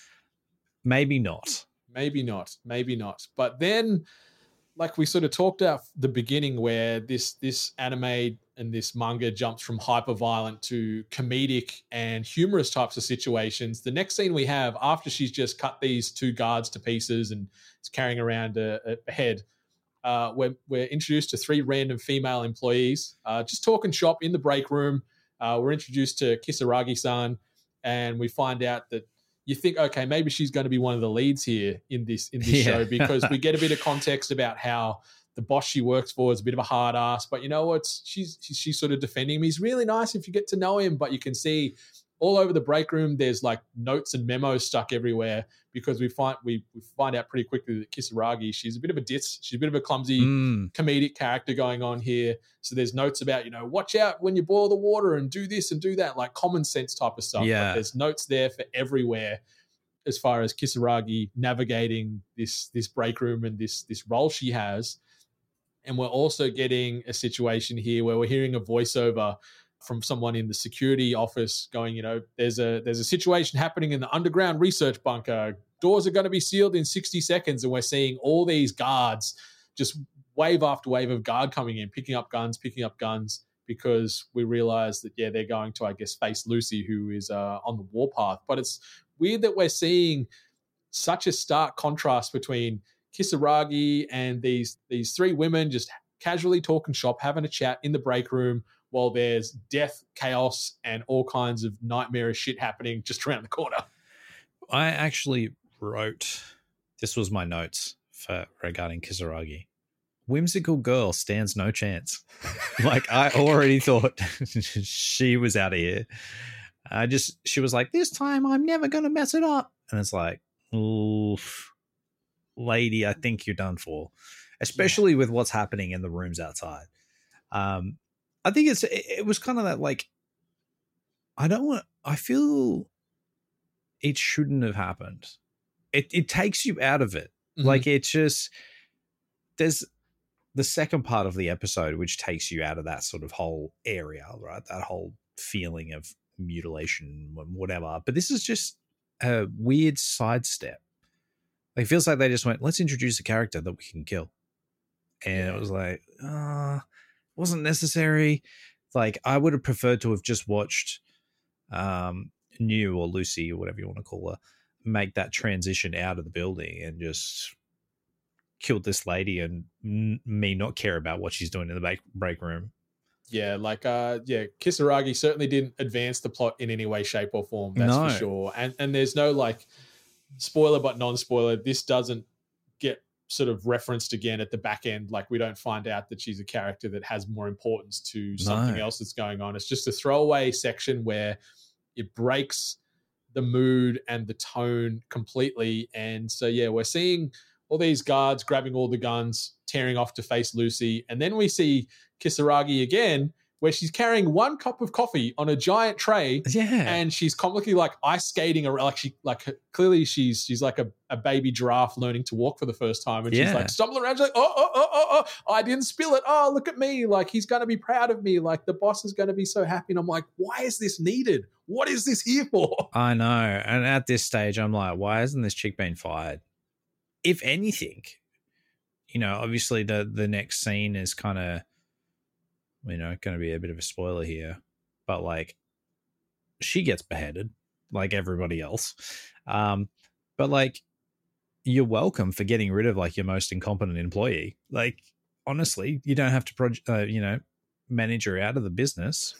Maybe not. Maybe not. Maybe not. But then, like we sort of talked at the beginning, where this this anime and this manga jumps from hyper-violent to comedic and humorous types of situations. The next scene we have, after she's just cut these two guards to pieces and is carrying around a, a head, uh, we're, we're introduced to three random female employees, uh, just talking shop in the break room. Uh, we're introduced to Kisaragi-san, and we find out that you think, okay, maybe she's going to be one of the leads here in this in this yeah. show, because we get a bit of context about how the boss she works for is a bit of a hard ass, but you know what? She's, she's she's sort of defending him. He's really nice if you get to know him, but you can see all over the break room there's like notes and memos stuck everywhere, because we find we, we find out pretty quickly that Kisaragi, she's a bit of a ditz. She's a bit of a clumsy mm. comedic character going on here. So there's notes about, you know, watch out when you boil the water and do this and do that, like common sense type of stuff. Yeah. But there's notes there for everywhere as far as Kisaragi navigating this this break room and this this role she has. And we're also getting a situation here where we're hearing a voiceover from someone in the security office going, you know, there's a there's a situation happening in the underground research bunker. Doors are going to be sealed in sixty seconds. And we're seeing all these guards, just wave after wave of guard coming in, picking up guns, picking up guns, because we realize that, yeah, they're going to, I guess, face Lucy, who is uh, on the warpath. But it's weird that we're seeing such a stark contrast between Kisaragi and these these three women just casually talking shop, having a chat in the break room, while there's death, chaos, and all kinds of nightmarish shit happening just around the corner. I actually wrote, this was my notes for regarding Kisaragi. Whimsical girl stands no chance. Like, I already thought she was out of here. I just, she was like, this time I'm never going to mess it up. And it's like, oof, lady, I think you're done for, especially yeah. with what's happening in the rooms outside. Um, I think it's, it, it was kind of that, like, I don't want, I feel it shouldn't have happened. It it takes you out of it. Mm-hmm. Like, it's just, there's the second part of the episode, which takes you out of that sort of whole area, right? That whole feeling of mutilation, whatever. But this is just a weird sidestep. Like, it feels like they just went, let's introduce a character that we can kill. And yeah. it was like, uh, wasn't necessary. Like, I would have preferred to have just watched um, New or Lucy or whatever you want to call her make that transition out of the building and just killed this lady and n- me not care about what she's doing in the break, break room. Yeah, like, uh, yeah, Kisaragi certainly didn't advance the plot in any way, shape, or form. That's No. for sure. And and there's no, like, spoiler but non-spoiler. This doesn't get sort of referenced again at the back end. Like, we don't find out that she's a character that has more importance to something No. else that's going on. It's just a throwaway section where it breaks the mood and the tone completely. And so, yeah, we're seeing all these guards grabbing all the guns, tearing off to face Lucy. And then we see Kisaragi again, where she's carrying one cup of coffee on a giant tray. Yeah. And she's comically like ice skating around. Like, she, like clearly she's she's like a, a baby giraffe learning to walk for the first time. And she's Yeah. like stumbling around. She's like, oh, oh, oh, oh, oh, I didn't spill it. Oh, look at me. Like, he's going to be proud of me. Like, the boss is going to be so happy. And I'm like, why is this needed? What is this here for? I know. And at this stage, I'm like, why hasn't this chick been fired? If anything, you know, obviously the, the next scene is kind of, you know, going to be a bit of a spoiler here, but like she gets beheaded like everybody else. Um, but like, you're welcome for getting rid of like your most incompetent employee. Like, honestly, you don't have to, pro- uh, you know, manage her out of the business.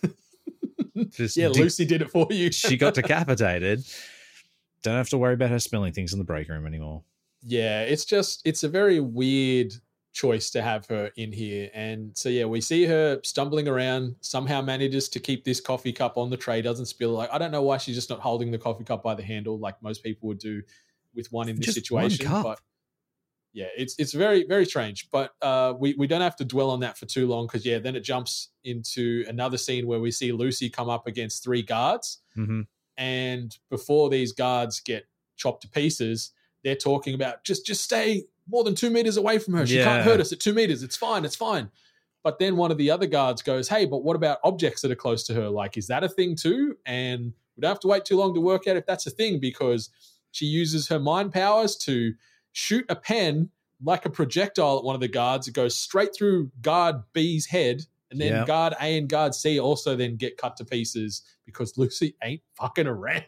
Just Yeah, de- Lucy did it for you. she got decapitated. Don't have to worry about her spilling things in the break room anymore. Yeah, it's just, it's a very weird choice to have her in here. And so, yeah, we see her stumbling around, somehow manages to keep this coffee cup on the tray, doesn't spill. Like, I don't know why she's just not holding the coffee cup by the handle like most people would do with one in this Just situation. one cup. But yeah, it's it's very, very strange. But uh, we, we don't have to dwell on that for too long because, yeah, then it jumps into another scene where we see Lucy come up against three guards. Mm-hmm. And before these guards get chopped to pieces, they're talking about just just stay more than two meters away from her. She Yeah. can't hurt us at two meters. It's fine. It's fine. But then one of the other guards goes, hey, but what about objects that are close to her? Like, is that a thing too? And we don't have to wait too long to work out if that's a thing because she uses her mind powers to shoot a pen like a projectile at one of the guards. It goes straight through guard B's head. And then Yeah. guard A and guard C also then get cut to pieces because Lucy ain't fucking around.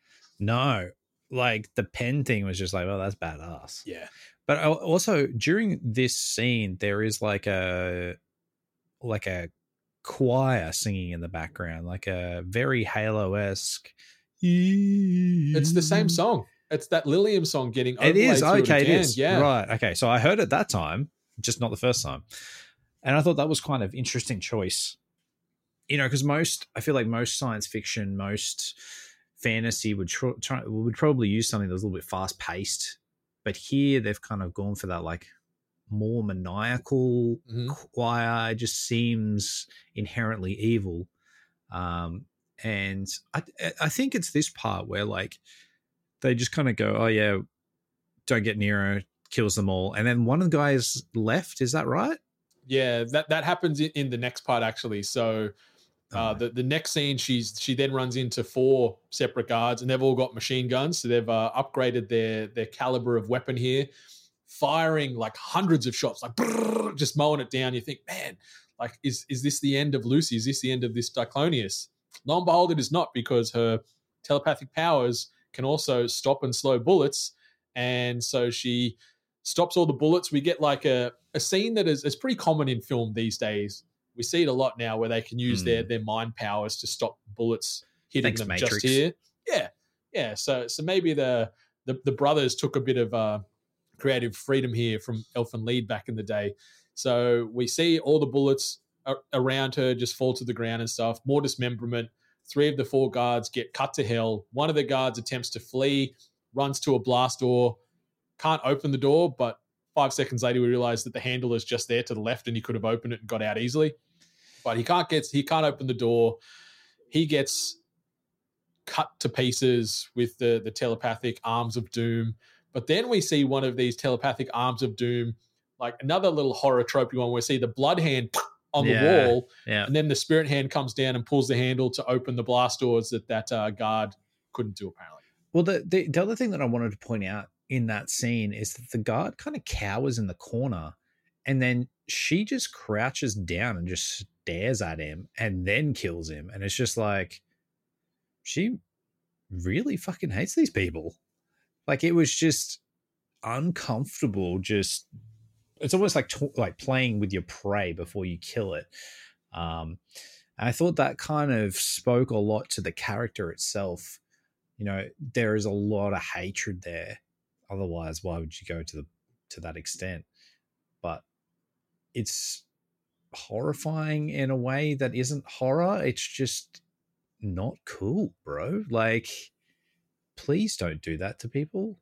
No, like the pen thing was just like, well, that's badass. Yeah. But also during this scene, there is like a like a choir singing in the background, like a very Halo-esque. It's the same song. It's that Lilium song getting It is overlaid through okay. It again. is Yeah. right. Okay, so I heard it that time, just not the first time, and I thought that was kind of interesting choice. You know, because most I feel like most science fiction, most fantasy would try, try would probably use something that's a little bit fast paced, but here they've kind of gone for that like more maniacal Mhm. choir. It just seems inherently evil, um, and I I think it's this part where like they just kind of go, oh yeah, don't get near her, kills them all, and then one of the guys left. Is that right? Yeah, that, that happens in, in the next part actually. So uh, the, the next scene, she's she then runs into four separate guards and they've all got machine guns. So they've uh, upgraded their their caliber of weapon here, firing like hundreds of shots, like brrr, just mowing it down. You think, man, like is is this the end of Lucy? Is this the end of this Diclonius? Lo and behold, it is not, because her telepathic powers can also stop and slow bullets. And so she stops all the bullets. We get like a, a scene that is, is pretty common in film these days. We see it a lot now where they can use Mm. their their mind powers to stop bullets hitting Thanks, them Matrix. just here. Yeah. Yeah. So so maybe the the, the brothers took a bit of uh, creative freedom here from Elfin Lied back in the day. So we see all the bullets a- around her just fall to the ground and stuff. More dismemberment. Three of the four guards get cut to hell. One of the guards attempts to flee, runs to a blast door, can't open the door, but five seconds later we realize that the handle is just there to the left and he could have opened it and got out easily. But he can't get he can't open the door. He gets cut to pieces with the, the telepathic arms of doom. But then we see one of these telepathic arms of doom, like another little horror tropey one where we see the blood hand on Yeah. the wall, Yeah. and then the spirit hand comes down and pulls the handle to open the blast doors that that uh, guard couldn't do apparently. Well, the, the the other thing that I wanted to point out in that scene is that the guard kind of cowers in the corner, and then she just crouches down and just stares at him and then kills him. And it's just like, she really fucking hates these people. Like, it was just uncomfortable. Just, it's almost like t- like playing with your prey before you kill it. Um, and I thought that kind of spoke a lot to the character itself. You know, there is a lot of hatred there. Otherwise, why would you go to the to that extent? But it's horrifying in a way that isn't horror. It's just not cool, bro. Like, please don't do that to people.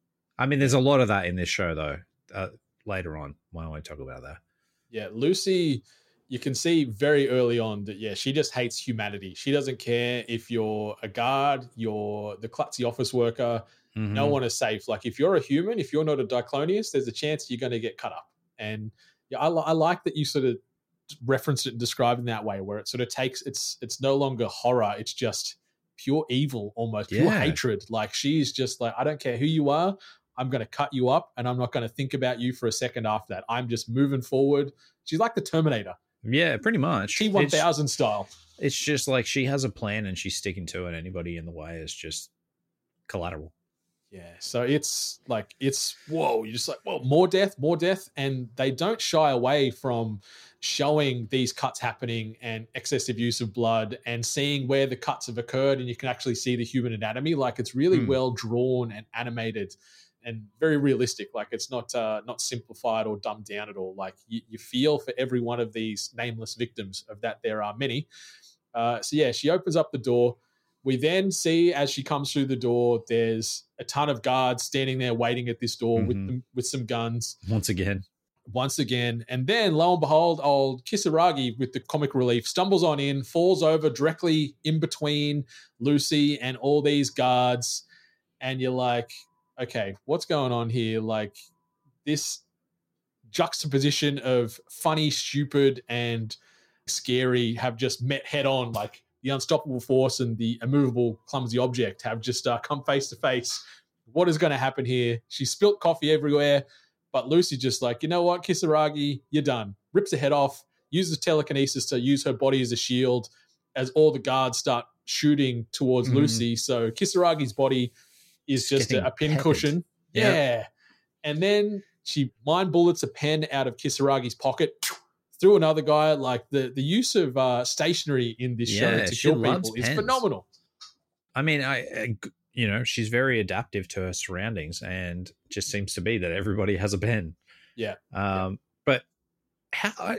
I mean, there's a lot of that in this show, though. Uh, later on, why don't we talk about that? Yeah, Lucy, you can see very early on that, yeah, she just hates humanity. She doesn't care if you're a guard, you're the klutzy office worker. Mm-hmm. No one is safe. Like, if you're a human, if you're not a Diclonius, there's a chance you're going to get cut up. And yeah, I, I like that you sort of referenced it and described in that way, where it sort of takes, it's it's no longer horror. It's just pure evil, almost pure yeah. hatred. Like, she's just like, I don't care who you are. I'm going to cut you up, and I'm not going to think about you for a second after that. I'm just moving forward. She's like the Terminator. Yeah, pretty much. T one thousand it's, style. It's just like she has a plan and she's sticking to it. Anybody in the way is just collateral. Yeah, so it's like, it's, whoa, you're just like, well, more death, more death. And they don't shy away from showing these cuts happening and excessive use of blood and seeing where the cuts have occurred, and you can actually see the human anatomy. Like, it's really mm. well drawn and animated and very realistic. Like, it's not uh, not simplified or dumbed down at all. Like, you, you feel for every one of these nameless victims, of that there are many. Uh, so yeah, she opens up the door. We then see, as she comes through the door, there's a ton of guards standing there waiting at this door mm-hmm. with them, with some guns. Once again. Once again. And then, lo and behold, old Kisaragi, with the comic relief, stumbles on in, falls over directly in between Lucy and all these guards. And you're like, okay, what's going on here? Like, this juxtaposition of funny, stupid, and scary have just met head on. Like, the unstoppable force and the immovable, clumsy object have just uh, come face to face. What is going to happen here? She spilt coffee everywhere, but Lucy just like, you know what, Kisaragi, you're done. Rips her head off, uses telekinesis to use her body as a shield as all the guards start shooting towards mm-hmm. Lucy. So Kisaragi's body is just a, a pincushion. Yeah. yeah. And then she mind bullets a pen out of Kisaragi's pocket through another guy. Like, the, the use of uh, stationery in this yeah, show to kill people pens. is phenomenal. I mean, I, I, you know, she's very adaptive to her surroundings, and just seems to be that everybody has a pen. Yeah. Um, yeah. But how? I,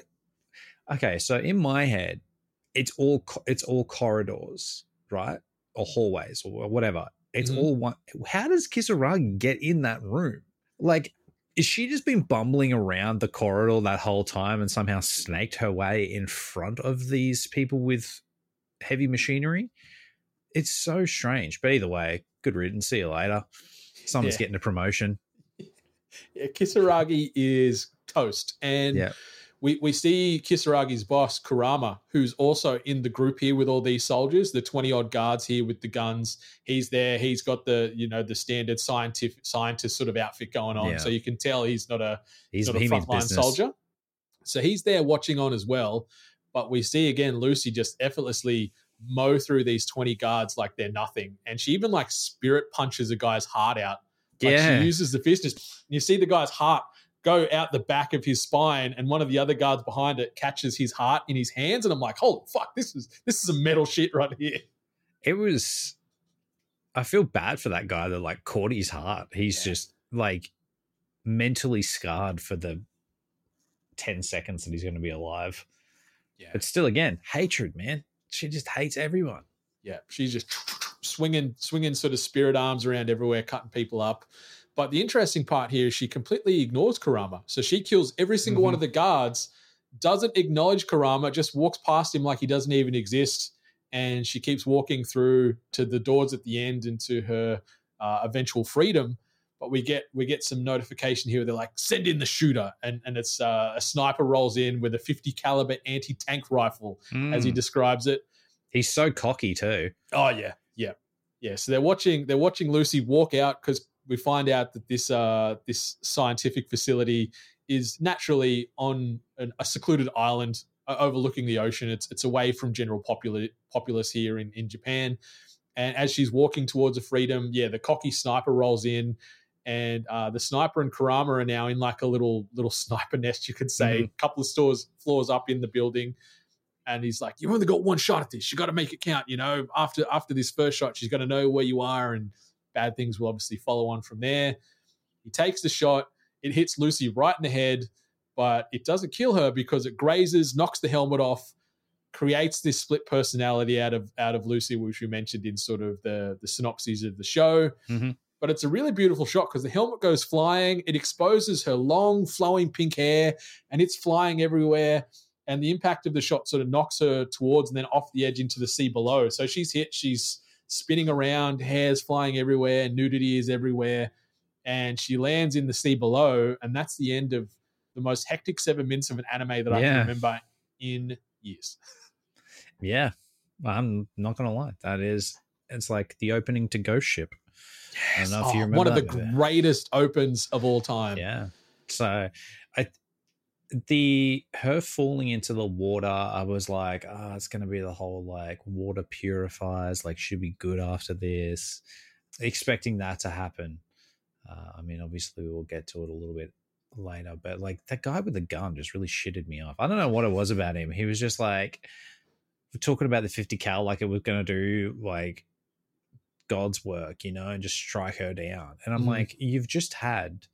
okay, so in my head, it's all it's all corridors, right, or hallways, or whatever. It's mm-hmm. all one. How does Kisaragi get in that room? Like, is she just been bumbling around the corridor that whole time and somehow snaked her way in front of these people with heavy machinery? It's so strange. But either way, good riddance. See you later. Someone's yeah. getting a promotion. Yeah, Kisaragi is toast. And yeah. we, we see Kisaragi's boss, Kurama, who's also in the group here with all these soldiers, the twenty-odd guards here with the guns. He's there. He's got the, you know, the standard scientific scientist sort of outfit going on. Yeah. So you can tell he's not a, he's not a frontline soldier. So he's there watching on as well. But we see, again, Lucy just effortlessly mow through these twenty guards like they're nothing. And she even, like, spirit punches a guy's heart out. Like, yeah. she uses the fist. And you see the guy's heart go out the back of his spine, and one of the other guards behind it catches his heart in his hands. And I'm like, holy fuck, this is this is a metal shit right here. It was, I feel bad for that guy that, like, caught his heart. He's yeah. just, like, mentally scarred for the ten seconds that he's going to be alive. Yeah. But still, again, hatred, man. She just hates everyone. Yeah, she's just swinging, swinging sort of spirit arms around everywhere, cutting people up. But the interesting part here is she completely ignores Kurama. So she kills every single mm-hmm. one of the guards, doesn't acknowledge Kurama, just walks past him like he doesn't even exist. And she keeps walking through to the doors at the end into her uh, eventual freedom. But we get we get some notification here. They're like, send in the shooter. And, and it's uh, a sniper rolls in with a fifty caliber anti-tank rifle, mm. as he describes it. He's so cocky too. Oh, yeah. Yeah. Yeah. So they're watching they're watching Lucy walk out, because we find out that this uh, this scientific facility is naturally on an, a secluded island uh, overlooking the ocean. It's it's away from general popula- populace here in, in Japan. And as she's walking towards a freedom, yeah, the cocky sniper rolls in, and uh, the sniper and Kurama are now in like a little little sniper nest, you could say, Mm-hmm. a couple of stores floors up in the building. And he's like, "You only got one shot at this. You got to make it count. You know, after after this first shot, she's going to know where you are, and bad things will obviously follow on from there." He takes the shot. It hits Lucy right in the head, but it doesn't kill her because it grazes, knocks the helmet off, creates this split personality out of out of Lucy, which we mentioned in sort of the the synopses of the show. Mm-hmm. But it's a really beautiful shot because the helmet goes flying. It exposes her long, flowing pink hair, and it's flying everywhere. And the impact of the shot sort of knocks her towards and then off the edge into the sea below. So she's hit, she's spinning around, hair's flying everywhere, nudity is everywhere, and she lands in the sea below. And that's the end of the most hectic seven minutes of an anime that I Yeah. can remember in years. Yeah, I'm not gonna lie. That is, it's like the opening to Ghost Ship. I don't know if you Oh, remember one of the that movie. greatest opens of all time. Yeah. So, I the her falling into the water, I was like, ah, oh, it's gonna be the whole like water purifiers, like should be good after this. Expecting that to happen. Uh, I mean, obviously we'll get to it a little bit later, but like that guy with the gun just really shitted me off. I don't know what it was about him. He was just like talking about the fifty cal like it was gonna do like God's work, you know, and just strike her down. And I'm Mhm. like, you've just had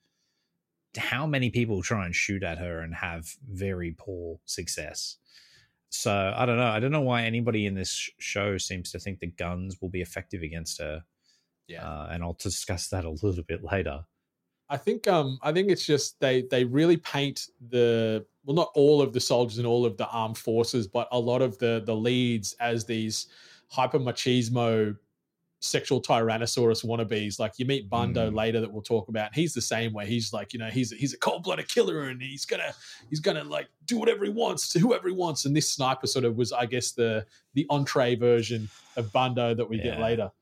how many people try and shoot at her and have very poor success. So I don't know. I don't know why anybody in this show seems to think the guns will be effective against her. Yeah. Uh, and I'll discuss that a little bit later. I think um I think it's just they they really paint the well not all of the soldiers and all of the armed forces, but a lot of the the leads as these hyper machismo sexual tyrannosaurus wannabes. Like you meet Bundo Mm. later that we'll talk about. And he's the same way. He's like, you know, he's he's a cold-blooded killer and he's gonna he's gonna like do whatever he wants to whoever he wants. And this sniper sort of was, I guess, the the entree version of Bundo that we get Yeah. later.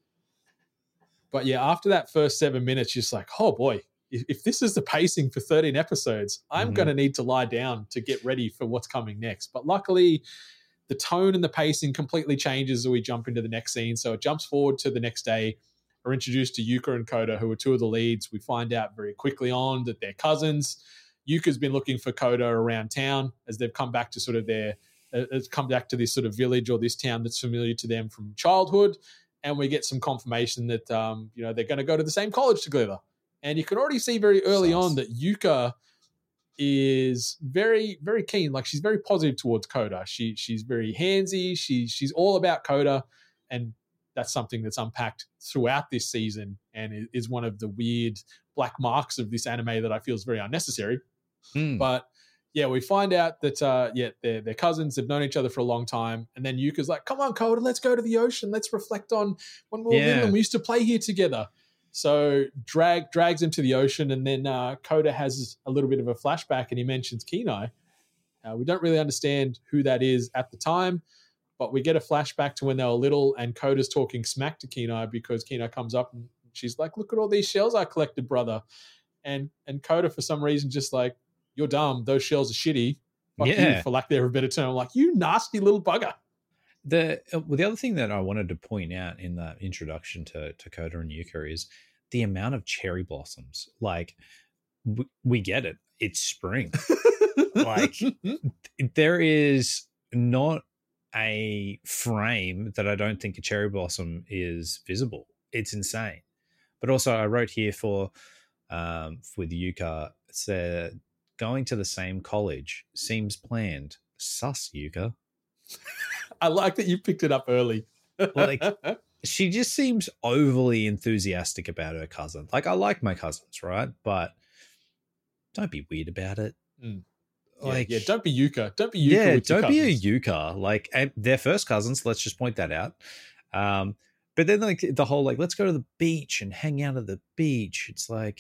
But yeah, after that first seven minutes, just like, oh boy, if, if this is the pacing for thirteen episodes, I'm Mhm. going to need to lie down to get ready for what's coming next. But luckily, the tone and the pacing completely changes as we jump into the next scene. So it jumps forward to the next day. We're introduced to Yuka and Koda, who are two of the leads. We find out very quickly on that they're cousins. Yuka's been looking for Koda around town as they've come back to sort of their, uh, has come back to this sort of village or this town that's familiar to them from childhood. And we get some confirmation that, um, you know, they're going to go to the same college together. And you can already see very early Sus. on that Yuka is very, very keen. Like she's very positive towards Koda. She she's very handsy. She she's all about Koda, and that's something that's unpacked throughout this season, and it is one of the weird black marks of this anime that I feel is very unnecessary. Hmm. But yeah, we find out that uh, yeah, they're they're cousins. They've known each other for a long time, and then Yuka's like, "Come on, Koda, let's go to the ocean. Let's reflect on when we were Yeah. little and we used to play here together." So drag drags him to the ocean, and then uh, Koda has a little bit of a flashback, and he mentions Kenai. Uh, we don't really understand who that is at the time, but we get a flashback to when they were little, and Koda's talking smack to Kenai because Kenai comes up and she's like, "Look at all these shells I collected, brother," and and Koda for some reason just like, "You're dumb. Those shells are shitty. Fuck Yeah. you," for lack of a better term. I'm like, "You nasty little bugger." The uh, well, the other thing that I wanted to point out in that introduction to to Koda and Yuka is the amount of cherry blossoms. Like we, we get it; it's spring. Like there is not a frame that I don't think a cherry blossom is visible. It's insane. But also, I wrote here for um, with Yuka. It said going to the same college seems planned. Sus, Yuka. I like that you picked it up early. Like, she just seems overly enthusiastic about her cousin. Like, I like my cousins, right? But don't be weird about it. Mm. Like, yeah, yeah, don't be Yuka. Don't be Yuka. yeah, with your don't be a cousins. Yuka. Like, and they're first cousins. Let's just point that out. Um, but then, like, the whole, like, let's go to the beach and hang out at the beach. It's like,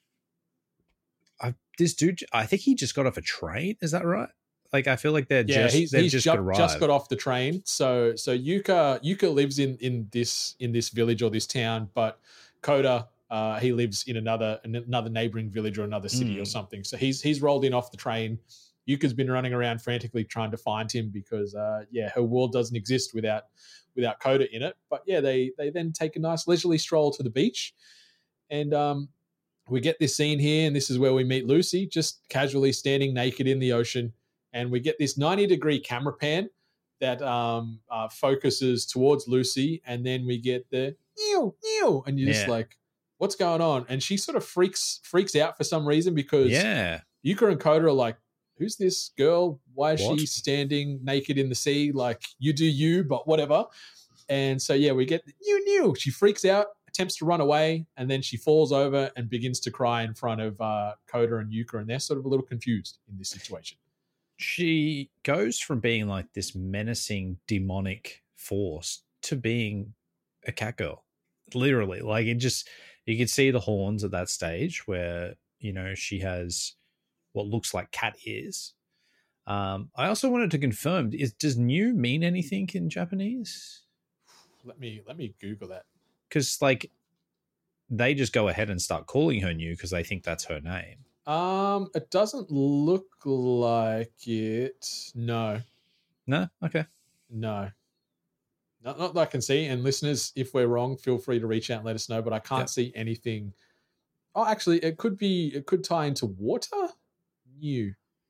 I, this dude, I think he just got off a train. Is that right? Like, I feel like they're Yeah, just, he's, they've he's just, just, arrived. just got off the train. So so Yuka Yuka lives in in this in this village or this town, but Koda uh, he lives in another another neighboring village or another city or Mm. something. So he's he's rolled in off the train, Yuka's been running around frantically trying to find him because, uh, yeah, her world doesn't exist without without Kota in it. But yeah, they they then take a nice leisurely stroll to the beach, and um, we get this scene here, and this is where we meet Lucy, just casually standing naked in the ocean, and we get this ninety degree camera pan that um, uh, focuses towards Lucy, and then we get the ew, ew, and you're just Yeah. like, what's going on? And she sort of freaks freaks out for some reason because Yeah. Yuka and Kota are like, who's this girl? Why is What? she standing naked in the sea? Like, you do you, but whatever. And so, yeah, we get you knew. She freaks out, attempts to run away, and then she falls over and begins to cry in front of uh, Kota and Yuka, and they're sort of a little confused in this situation. She goes from being like this menacing demonic force to being a cat girl. Literally. Like, it just, you can see the horns at that stage where, you know, she has what looks like cat ears. Um, I also wanted to confirm, is does new mean anything in Japanese? Let me let me Google that. Because, like, they just go ahead and start calling her new because they think that's her name. Um, it doesn't look like it. No, No? Okay. no, not not that I can see. And listeners, if we're wrong, feel free to reach out and let us know. But I can't Yep. see anything. Oh, actually, it could be. It could tie into water. New.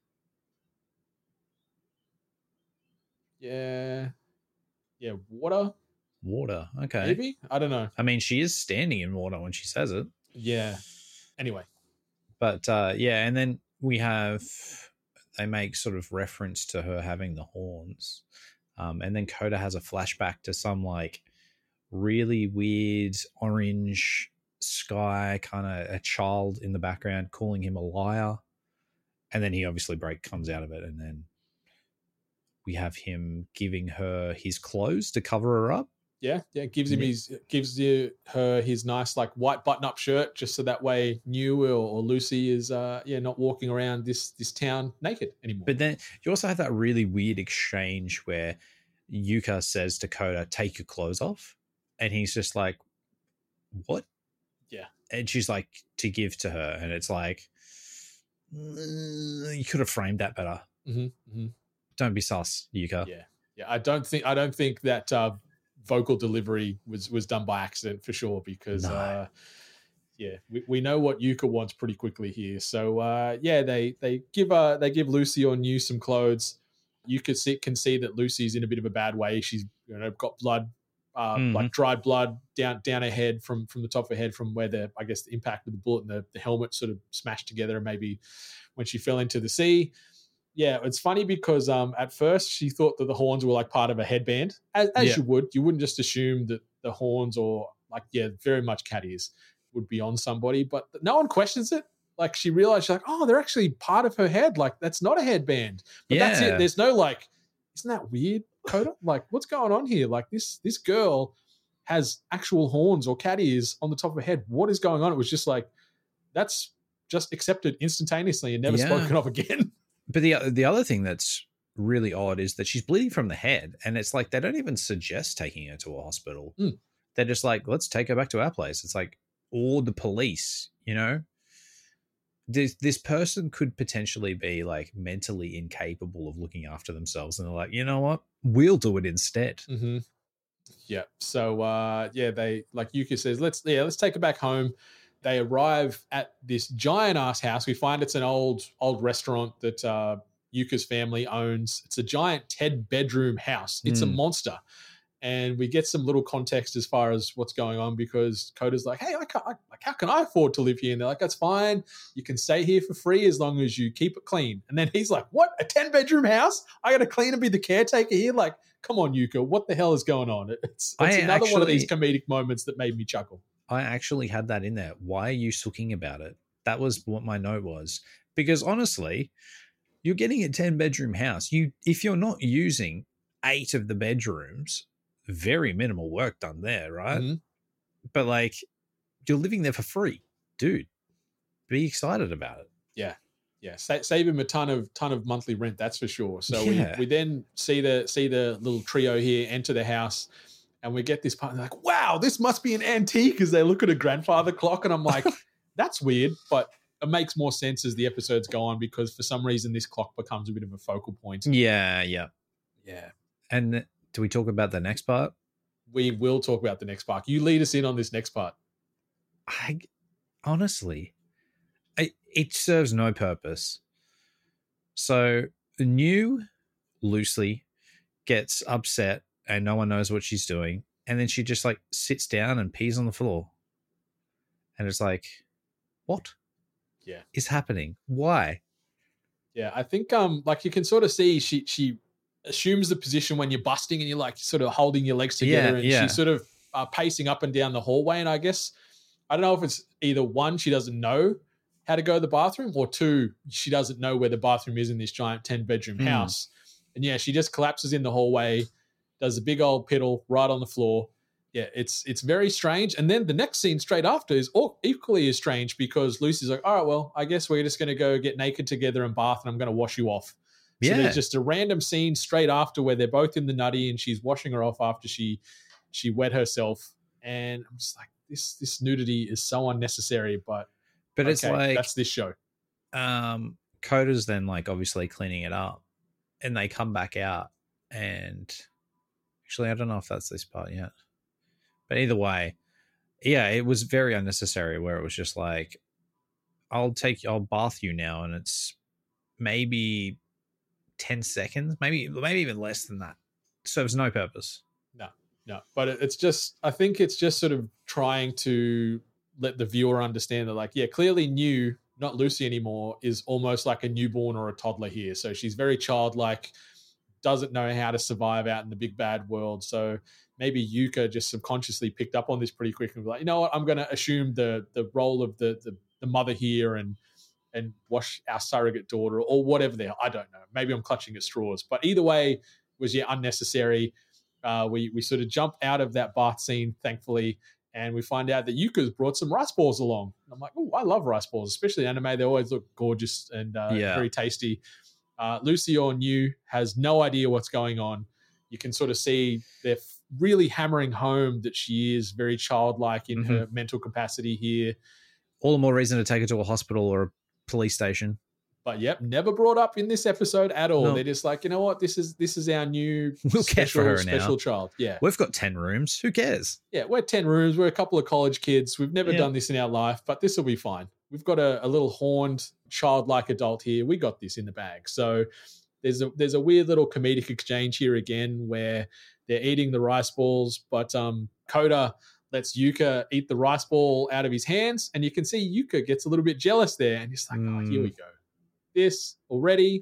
Yeah, yeah, water. Water. Okay. Maybe, I don't know. I mean, she is standing in water when she says it. Yeah. Anyway, But uh, yeah, and then we have, they make sort of reference to her having the horns. Um, and then Kota has a flashback to some like really weird orange sky, kind of a child in the background calling him a liar. And then he obviously break comes out of it. And then we have him giving her his clothes to cover her up. yeah, yeah. Gives him Yeah. his gives you her his nice like white button up shirt, just so that way New or, or Lucy is uh yeah not walking around this this town naked anymore. But then you also have that really weird exchange where Yuka says to Kota, take your clothes off. And he's just like, what? Yeah. And she's like, to give to her. And it's like, "Mm, you could have framed that better. hmm hmm Don't be sus, Yuka. Yeah, yeah. I don't think I don't think that uh, vocal delivery was was done by accident for sure because No. uh, yeah, we, we know what Yuka wants pretty quickly here. So uh, yeah, they they give uh they give Lucy or New some clothes. You could see can see that Lucy's in a bit of a bad way. She's you know got blood, uh, Mhm. like dried blood down down her head from from the top of her head from where the I guess the impact of the bullet and the, the helmet sort of smashed together, and maybe when she fell into the sea. Yeah, it's funny because um, at first she thought that the horns were like part of a headband, as, as Yeah. you would. You wouldn't just assume that the horns or like, yeah, very much cat ears would be on somebody, but no one questions it. Like she realized, she's like, oh, they're actually part of her head. Like that's not a headband, but that's Yeah. it. There's no like, isn't that weird, Kota? Like what's going on here? Like this this girl has actual horns or cat ears on the top of her head. What is going on? It was just like, that's just accepted instantaneously and never Yeah. spoken of again. But the the other thing that's really odd is that she's bleeding from the head. And it's like, they don't even suggest taking her to a hospital. Mm. They're just like, let's take her back to our place. It's like, or the police, you know? This, this person could potentially be like mentally incapable of looking after themselves. And they're like, you know what? We'll do it instead. Mm-hmm. Yeah. So uh, yeah, they like Yuka says, let's yeah, let's take her back home. They arrive at this giant ass house. We find it's an old old restaurant that uh, Yuka's family owns. It's a giant ten bedroom house. It's a Mm. monster. And we get some little context as far as what's going on because Kota's like, hey, I can't, I, like, how can I afford to live here? And they're like, that's fine. You can stay here for free as long as you keep it clean. And then he's like, what? A ten bedroom house? I got to clean and be the caretaker here? Like, come on, Yuka. What the hell is going on? It's, it's I another one of these actually- comedic moments that made me chuckle. I actually had that in there. Why are you sooking about it? That was what my note was. Because honestly, you're getting a ten bedroom house. You, if you're not using eight of the bedrooms, very minimal work done there, right? Mhm. But like, you're living there for free, dude. Be excited about it. Yeah, sa- save him a ton of ton of monthly rent, that's for sure. So Yeah. we, we then see the see the little trio here enter the house, and we get this part. And they're like, "Wow, this must be an antique." As they look at a grandfather clock, and I'm like, "That's weird," but it makes more sense as the episodes go on because for some reason this clock becomes a bit of a focal point. Yeah, yeah. Yeah. And do we talk about the next part? We will talk about the next part. You lead us in on this next part. I honestly, it, it serves no purpose. So new Lucy gets upset and no one knows what she's doing. And then she just like sits down and pees on the floor. And it's like, what? Yeah. Is happening? Why? Yeah, I think um like you can sort of see she she assumes the position when you're busting and you're like sort of holding your legs together Yeah, and yeah. she's sort of uh, pacing up and down the hallway. And I guess, I don't know if it's either one, she doesn't know how to go to the bathroom, or two, she doesn't know where the bathroom is in this giant ten bedroom Mm. house. And yeah, she just collapses in the hallway, does a big old piddle right on the floor. Yeah, it's it's very strange. And then the next scene straight after is all, equally as strange because Lucy's like, all right, well, I guess we're just going to go get naked together and bath and I'm going to wash you off. So Yeah. there's just a random scene straight after where they're both in the nutty and she's washing her off after she she wet herself. And I'm just like, this this nudity is so unnecessary, but But it's okay, like, that's this show. um, Coda's then like obviously cleaning it up and they come back out and actually, I don't know if that's this part yet. But either way, yeah, it was very unnecessary where it was just like, I'll take, I'll bath you now. And it's maybe ten seconds, maybe, maybe even less than that. Serves no purpose. No, no. But it- it's just, I think it's just sort of trying to let the viewer understand that, like, yeah, clearly New, not Lucy anymore, is almost like a newborn or a toddler here. So she's very childlike, doesn't know how to survive out in the big bad world. So maybe Yuka just subconsciously picked up on this pretty quick and was like, you know what, I'm going to assume the the role of the, the the mother here and and wash our surrogate daughter or whatever they are. I don't know. Maybe I'm clutching at straws. But either way, was yeah unnecessary. Uh, we we sort of jump out of that bath scene, thankfully, and we find out that Yuka's brought some rice balls along. And I'm like, oh, I love rice balls, especially in anime. They always look gorgeous and uh, Yeah. very tasty. Uh, Lucy or New has no idea what's going on. You can sort of see they're f- really hammering home that she is very childlike in Mhm. her mental capacity here. All the more reason to take her to a hospital or a police station. But yep, never brought up in this episode at all. No. They're just like, you know what, this is this is our new We'll care special for her special now. child. Yeah, We've got ten rooms. Who cares? yeah, we're ten rooms. We're a couple of college kids. We've never Yeah. done this in our life, but this will be fine. We've got a, a little horned childlike adult here. We got this in the bag. So there's a there's a weird little comedic exchange here again where they're eating the rice balls, but um, Coda lets Yuka eat the rice ball out of his hands, and you can see Yuka gets a little bit jealous there, and he's like, "Oh, here we go, this already."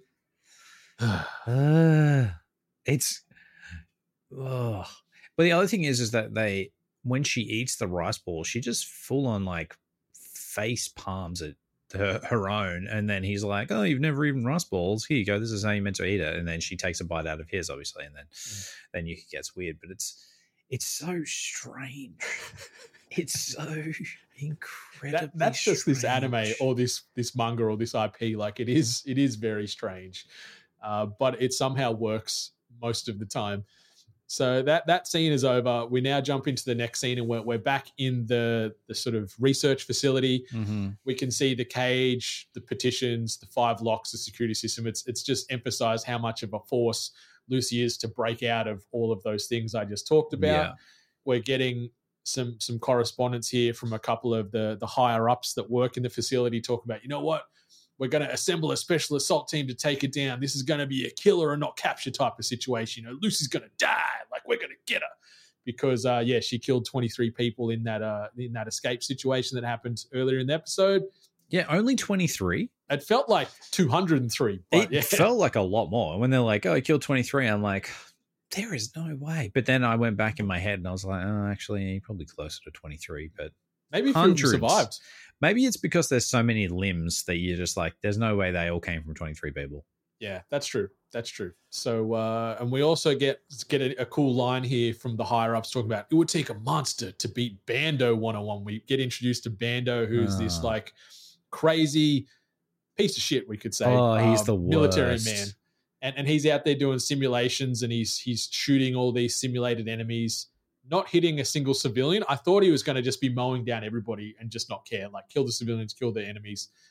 Uh, it's oh. But the other thing is, is that they when she eats the rice ball, she just full on like face palms at her, her own, and then he's like, "Oh, you've never eaten rice balls? Here you go. This is how you meant to eat it." And then she takes a bite out of his, obviously, and then Mm. then Yuki gets weird. But it's it's so strange. It's so incredible. That, that's just this anime or this this manga or this I P. Like it is it is very strange, uh, but it somehow works most of the time. So that that scene is over. We now jump into the next scene and we're, we're back in the the sort of research facility. Mm-hmm. We can see the cage, the petitions, the five locks, the security system. It's it's just emphasized how much of a force Lucy is to break out of all of those things I just talked about. Yeah. We're getting some some correspondence here from a couple of the the higher ups that work in the facility talk about, you know what, we're going to assemble a special assault team to take it down. This is going to be a killer and not capture type of situation. You know, Lucy's going to die. Like we're going to get her because uh, yeah, she killed twenty-three people in that uh, in that escape situation that happened earlier in the episode. Yeah, only twenty-three. It felt like two hundred three. But It yeah. felt like a lot more. When they're like, "Oh, I killed twenty-three," I'm like, there is no way. But then I went back in my head and I was like, oh, actually, probably closer to twenty-three. But Maybe a few of them hundreds. survived. maybe it's because there's so many limbs that you're just like, there's no way they all came from twenty-three people. Yeah, that's true. That's true. So, uh, and we also get get a, a cool line here from the higher ups talking about it would take a monster to beat Bando one oh one. We get introduced to Bando, who's this Ah. like crazy piece of shit, we could say. Oh, he's um, the military worst. man, and and he's out there doing simulations, and he's he's shooting all these simulated enemies, not hitting a single civilian. I thought he was going to just be mowing down everybody and just not care, like kill the civilians, kill the enemies.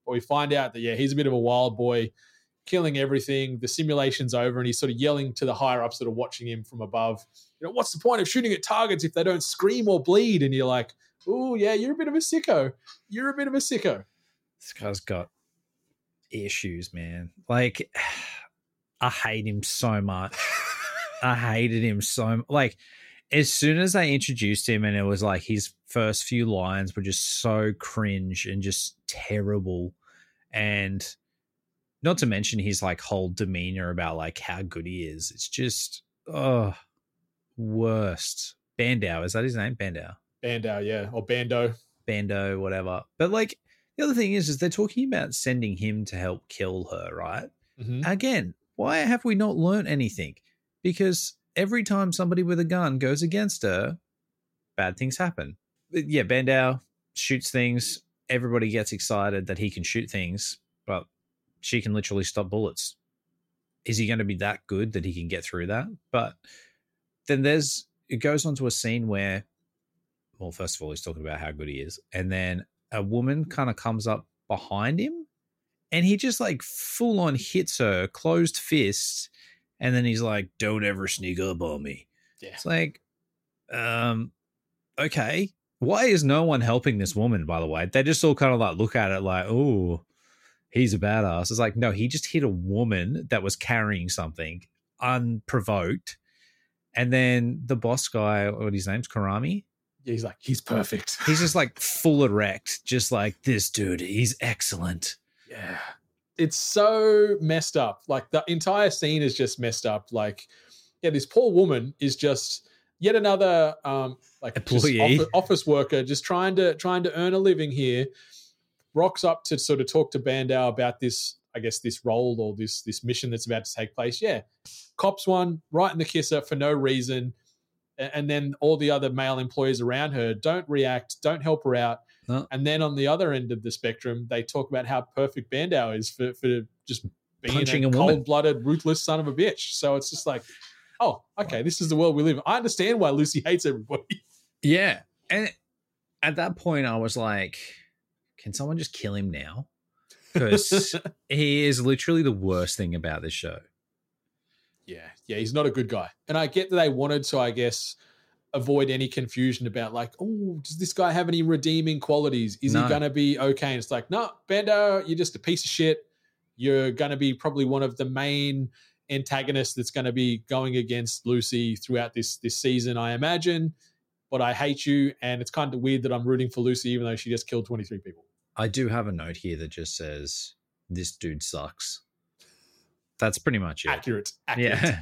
But we find out that, yeah, he's a bit of a wild boy, killing everything. The simulation's over, and he's sort of yelling to the higher-ups that are watching him from above, you know, what's the point of shooting at targets if they don't scream or bleed? And you're like, oh, yeah, you're a bit of a sicko. You're a bit of a sicko. This guy's got issues, man. Like, I hate him so much. I hated him so like as soon as they introduced him and it was like his first few lines were just so cringe and just terrible. And not to mention his like whole demeanor about like how good he is. It's just, oh, worst. Bandau, is that his name? Bandau. Bandau, yeah. Or Bando. Bando, whatever. But like the other thing is, is they're talking about sending him to help kill her, right? Mm-hmm. Again, why have we not learned anything? Because every time somebody with a gun goes against her, bad things happen. Yeah, Bandau shoots things. Everybody gets excited that he can shoot things, but she can literally stop bullets. Is he going to be that good that he can get through that? But then there's, it goes on to a scene where, well, first of all, he's talking about how good he is. And then a woman kind of comes up behind him and he just like full on hits her, closed fist. And then he's like, don't ever sneak up on me. Yeah. It's like, um, okay. Why is no one helping this woman, by the way? They just all kind of like look at it like, oh, he's a badass. It's like, no, he just hit a woman that was carrying something unprovoked. And then the boss guy, what his name's Karami? Yeah, he's like, he's perfect. He's just like full erect, just like, this dude, he's excellent. Yeah. It's so messed up. Like the entire scene is just messed up. Like, yeah, this poor woman is just yet another um like employee, office, office worker, just trying to trying to earn a living here. Rocks up to sort of talk to Bandau about this, I guess, this role or this this mission that's about to take place. Yeah, cops one right in the kisser for no reason, and then all the other male employees around her don't react, don't help her out. No. And then on the other end of the spectrum, they talk about how perfect Bandau is for, for just being Punching a, a woman. cold-blooded, ruthless son of a bitch. So it's just like, oh, okay, this is the world we live in. I understand why Lucy hates everybody. Yeah. And at that point, I was like, can someone just kill him now? Because he is literally the worst thing about this show. Yeah, yeah, he's not a good guy. And I get that they wanted to, I guess, avoid any confusion about like, oh, does this guy have any redeeming qualities? Is No. he going to be okay? And it's like, no, Bandau, you're just a piece of shit. You're going to be probably one of the main antagonists that's going to be going against Lucy throughout this this season, I imagine. But I hate you, and it's kind of weird that I'm rooting for Lucy even though she just killed twenty-three people. I do have a note here that just says, this dude sucks. That's pretty much it. Accurate. Accurate. Yeah.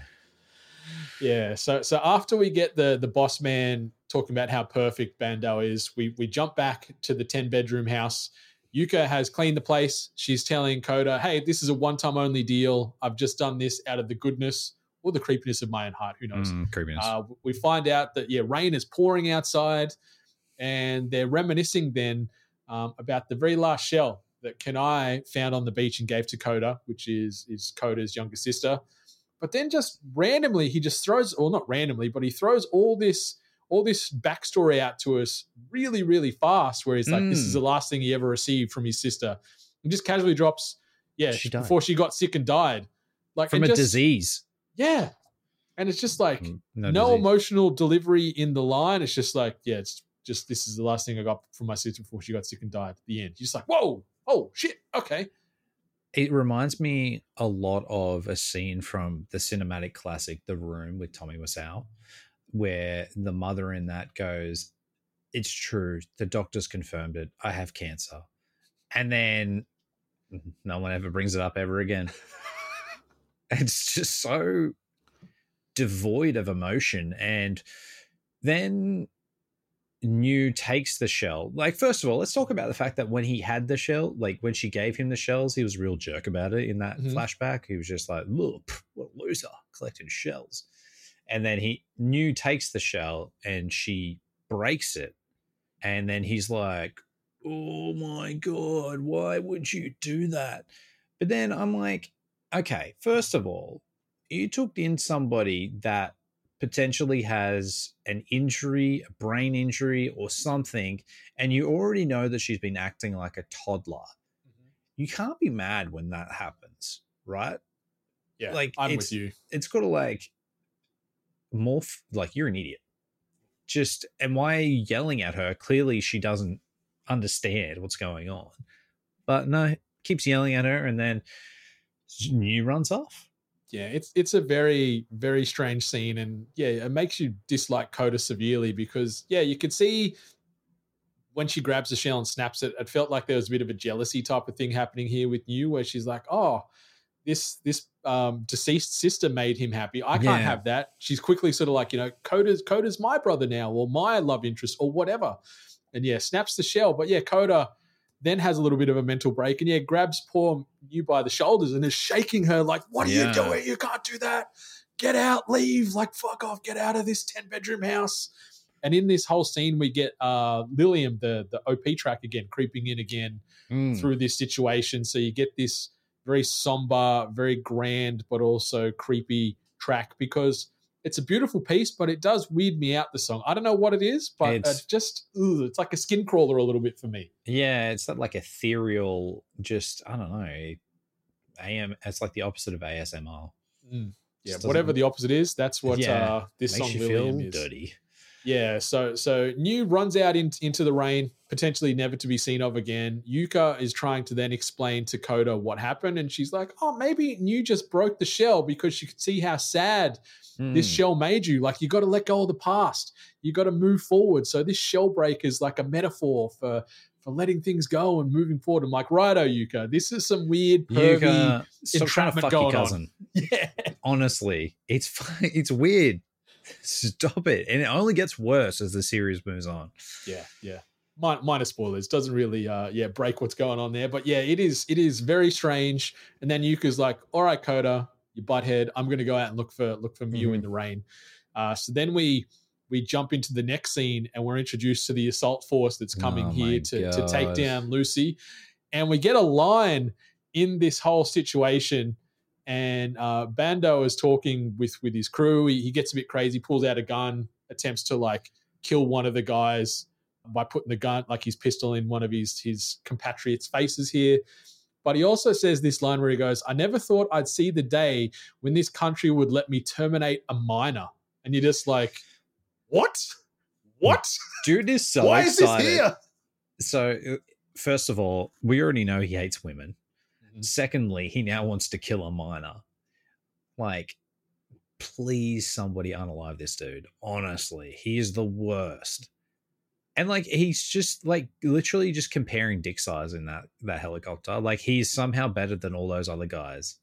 Yeah, so so after we get the the boss man talking about how perfect Bandau is, we we jump back to the ten bedroom house. Yuka has cleaned the place. She's telling Coda, hey, this is a one time only deal. I've just done this out of the goodness or the creepiness of my own heart. Who knows? Mm, creepiness. Uh, we find out that, yeah, rain is pouring outside, and they're reminiscing then um, about the very last shell that Kenai found on the beach and gave to Coda, which is, is Coda's younger sister. But then just randomly, he just throws, or not randomly, but he throws all this all this backstory out to us really, really fast, where he's like, Mm. this is the last thing he ever received from his sister. And just casually drops, yeah, She died. before she got sick and died. Like From and a just, disease. Yeah. And it's just like, Mm, no, disease. emotional delivery in the line. It's just like, yeah, it's just, this is the last thing I got from my sister before she got sick and died. The end. You're just like, whoa, oh, shit, okay. It reminds me a lot of a scene from the cinematic classic The Room with Tommy Wiseau, where the mother in that goes, it's true, the doctors confirmed it, I have cancer. And then no one ever brings it up ever again. It's just so devoid of emotion. And then New takes the shell. Like, first of all, let's talk about the fact that when he had the shell, like when she gave him the shells, he was a real jerk about it in that Mhm. flashback. He was just like, look, what a loser, collecting shells. And then he New takes the shell and she breaks it. And then he's like, oh my God, why would you do that? But then I'm like, okay, first of all, you took in somebody that potentially has an injury, a brain injury or something, and you already know that she's been acting like a toddler. you can't be mad when that happens, right? Yeah, Like, I'm it's, with you. It's got to like morph. Like, you're an idiot. Just, and why are you yelling at her? Clearly, she doesn't understand what's going on. But no, keeps yelling at her, and then New runs off. Yeah, it's it's a very, very strange scene, and yeah, it makes you dislike Coda severely because yeah, you could see when she grabs the shell and snaps it, it felt like there was a bit of a jealousy type of thing happening here with New, where she's like, oh, this this um, deceased sister made him happy. I can't Yeah. have that. She's quickly sort of like, you know, Coda's Coda's my brother now, or my love interest, or whatever. And yeah, snaps the shell. But yeah, Coda then has a little bit of a mental break and yeah, grabs poor New by the shoulders and is shaking her like, what are Yeah. you doing? You can't do that. Get out, leave, like fuck off, get out of this ten bedroom house. And in this whole scene, we get uh, Lilium, the, the O P track again, creeping in again Mm. through this situation. So you get this very somber, very grand, but also creepy track because it's a beautiful piece, but it does weird me out, the song. I don't know what it is, but It's- it's just, ugh, it's like a skin crawler a little bit for me. Yeah, it's that like ethereal, just, I don't know. A M, it's like the opposite of A S M R. Mm. Yeah, Just whatever doesn't- the opposite is, that's what Yeah, uh, this Makes song you Lilium feel is. dirty. Yeah, so so New runs out in, into the rain, potentially never to be seen of again. Yuka is trying to then explain to Coda what happened, and she's like, oh, maybe New just broke the shell because she could see how sad this Mm. shell made you. Like, you got to let go of the past. You got to move forward. So this shell break is like a metaphor for for letting things go and moving forward. I'm like, righto, Yuka, this is some weird, pervy, Yuka, stop trying to entrapment fuck your going on. cousin. yeah. Honestly, it's fu- it's weird. Stop it. And it only gets worse as the series moves on. Yeah, yeah. Min- minor spoilers. Doesn't really, uh, yeah, break what's going on there. But yeah, it is, it is very strange. And then Yuka's like, "All right, Coda, you butthead. I'm going to go out and look for look for Mew Mhm. in the rain." Uh, so then we we jump into the next scene, and we're introduced to the assault force that's coming Oh my here to to take God. down Lucy. And we get a line in this whole situation. And uh, Bando is talking with with his crew. He, he gets a bit crazy, pulls out a gun, attempts to like kill one of the guys by putting the gun, like his pistol, in one of his his compatriots' faces here. But he also says this line where he goes, "I never thought I'd see the day when this country would let me terminate a minor." And you're just like, what? What? Dude is so Why is excited. this here? So, uh, first of all, we already know he hates women. Mhm. Secondly, he now wants to kill a minor. Like, please, somebody unalive this dude. Honestly, he is the worst. And like, he's just like literally just comparing dick size in that that helicopter. Like, he's somehow better than all those other guys.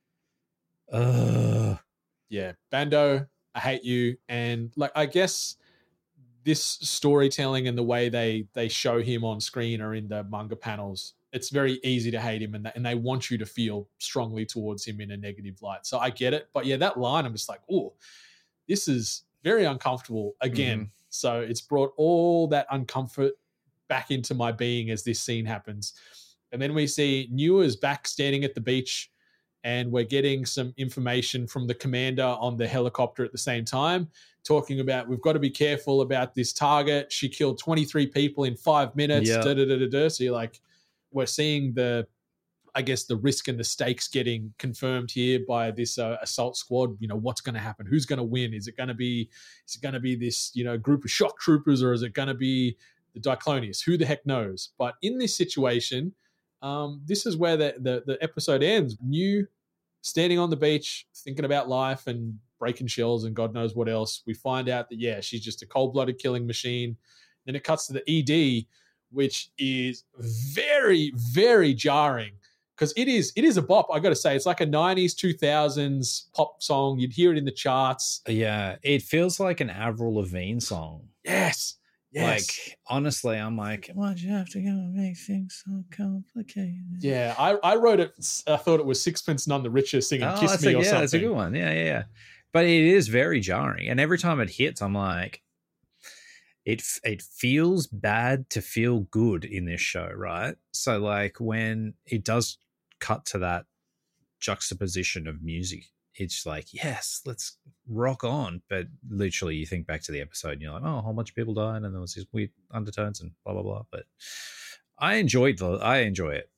Ugh. Yeah, Bando, I hate you. And like, I guess this storytelling and the way they they show him on screen or in the manga panels, it's very easy to hate him, and, that, and they want you to feel strongly towards him in a negative light. So I get it. But yeah, that line, I'm just like, oh, this is very uncomfortable again. Mhm. So it's brought all that uncomfort back into my being as this scene happens. And then we see New is back standing at the beach, and we're getting some information from the commander on the helicopter at the same time, talking about we've got to be careful about this target. She killed twenty-three people in five minutes. Yeah. Da, da, da, da, da. So you're like, we're seeing the, I guess, the risk and the stakes getting confirmed here by this uh, assault squad. You know, what's going to happen? Who's going to win? Is it going to be, is it going to be this, you know, group of shock troopers, or is it going to be the Diclonius? Who the heck knows? But in this situation, um, this is where the, the, the episode ends. New standing on the beach, thinking about life and breaking shells and God knows what else. We find out that, yeah, she's just a cold-blooded killing machine. Then it cuts to the E D, which is very, very jarring because it is it is a bop. I got to say, it's like a nineties, two thousands pop song. You'd hear it in the charts. Yeah, it feels like an Avril Lavigne song. Yes, yes. Like, honestly, I'm like, why'd you have to go and make things so complicated? Yeah, I, I wrote it. I thought it was Sixpence None the Richer singing Oh, "Kiss that's Me" a, or yeah, something. that's a good one. Yeah, yeah, yeah. But it is very jarring, and every time it hits, I'm like, it it feels bad to feel good in this show, right? So, like, when it does cut to that juxtaposition of music, it's like, yes, let's rock on. But literally, you think back to the episode, and you're like, oh, a whole bunch of people died, and there was these weird undertones and blah blah blah. But I enjoyed the, I enjoy it.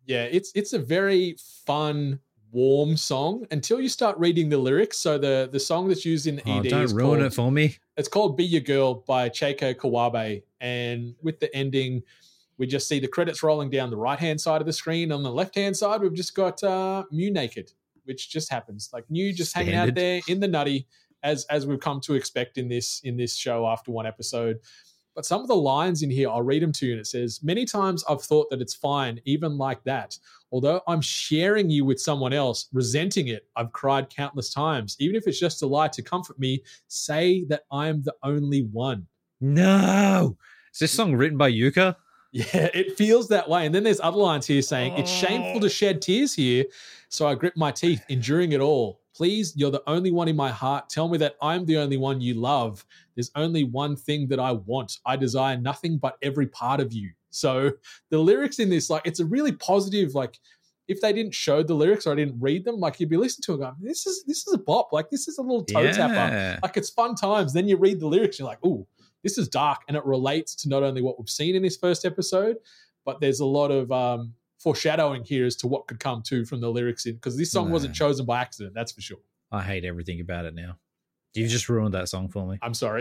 Yeah, it's it's a very fun, warm song until you start reading the lyrics. So the the song that's used in Oh, E D don't is ruin called, it for me. It's called "Be Your Girl" by Cheiko Kawabe, and with the ending, we just see the credits rolling down the right hand side of the screen. On the left hand side, we've just got uh, Mew naked, which just happens, like Mew just Standard. hanging out there in the nutty, as as we've come to expect in this in this show after one episode. But some of the lines in here, I'll read them to you, and it says, "Many times I've thought that it's fine, even like that. Although I'm sharing you with someone else, resenting it, I've cried countless times. Even if it's just a lie to comfort me, say that I'm the only one." No. Is this song written by Yuka? Yeah, it feels that way. And then there's other lines here saying, "It's shameful to shed tears here, so I grip my teeth, enduring it all. Please, you're the only one in my heart. Tell me that I'm the only one you love. There's only one thing that I want. I desire nothing but every part of you." So the lyrics in this, like, it's a really positive, like, if they didn't show the lyrics or I didn't read them, like, you'd be listening to it going, this is this is a bop. Like, this is a little toe Yeah. tapper. Like, it's fun times. Then you read the lyrics, you're like, ooh, this is dark. And it relates to not only what we've seen in this first episode, but there's a lot of um, foreshadowing here as to what could come too from the lyrics in, because this song Nah. wasn't chosen by accident, that's for sure. I hate everything about it now. You've just ruined that song for me. I'm sorry.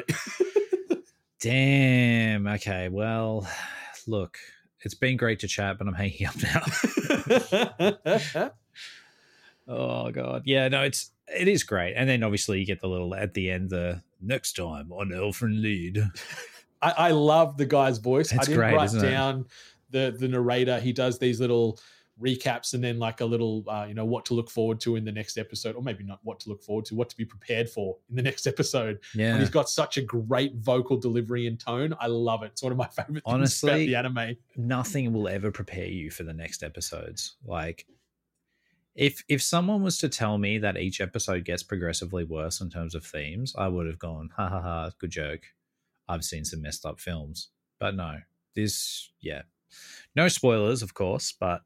Damn. Okay. Well, look, it's been great to chat, but I'm hanging up now. Oh God. Yeah, no, it's it is great. And then obviously you get the little at the end, the next time on Elfin Lead. I, I love the guy's voice. It's I didn't great, write isn't it? down the the narrator. He does these little recaps and then like a little uh, you know, what to look forward to in the next episode, or maybe not what to look forward to, what to be prepared for in the next episode. Yeah. And he's got such a great vocal delivery and tone. I love it. It's one of my favorite things Honestly, about the anime. Nothing will ever prepare you for the next episodes. Like if if someone was to tell me that each episode gets progressively worse in terms of themes, I would have gone, ha ha ha, good joke. I've seen some messed up films. But no, this, yeah. No spoilers, of course, but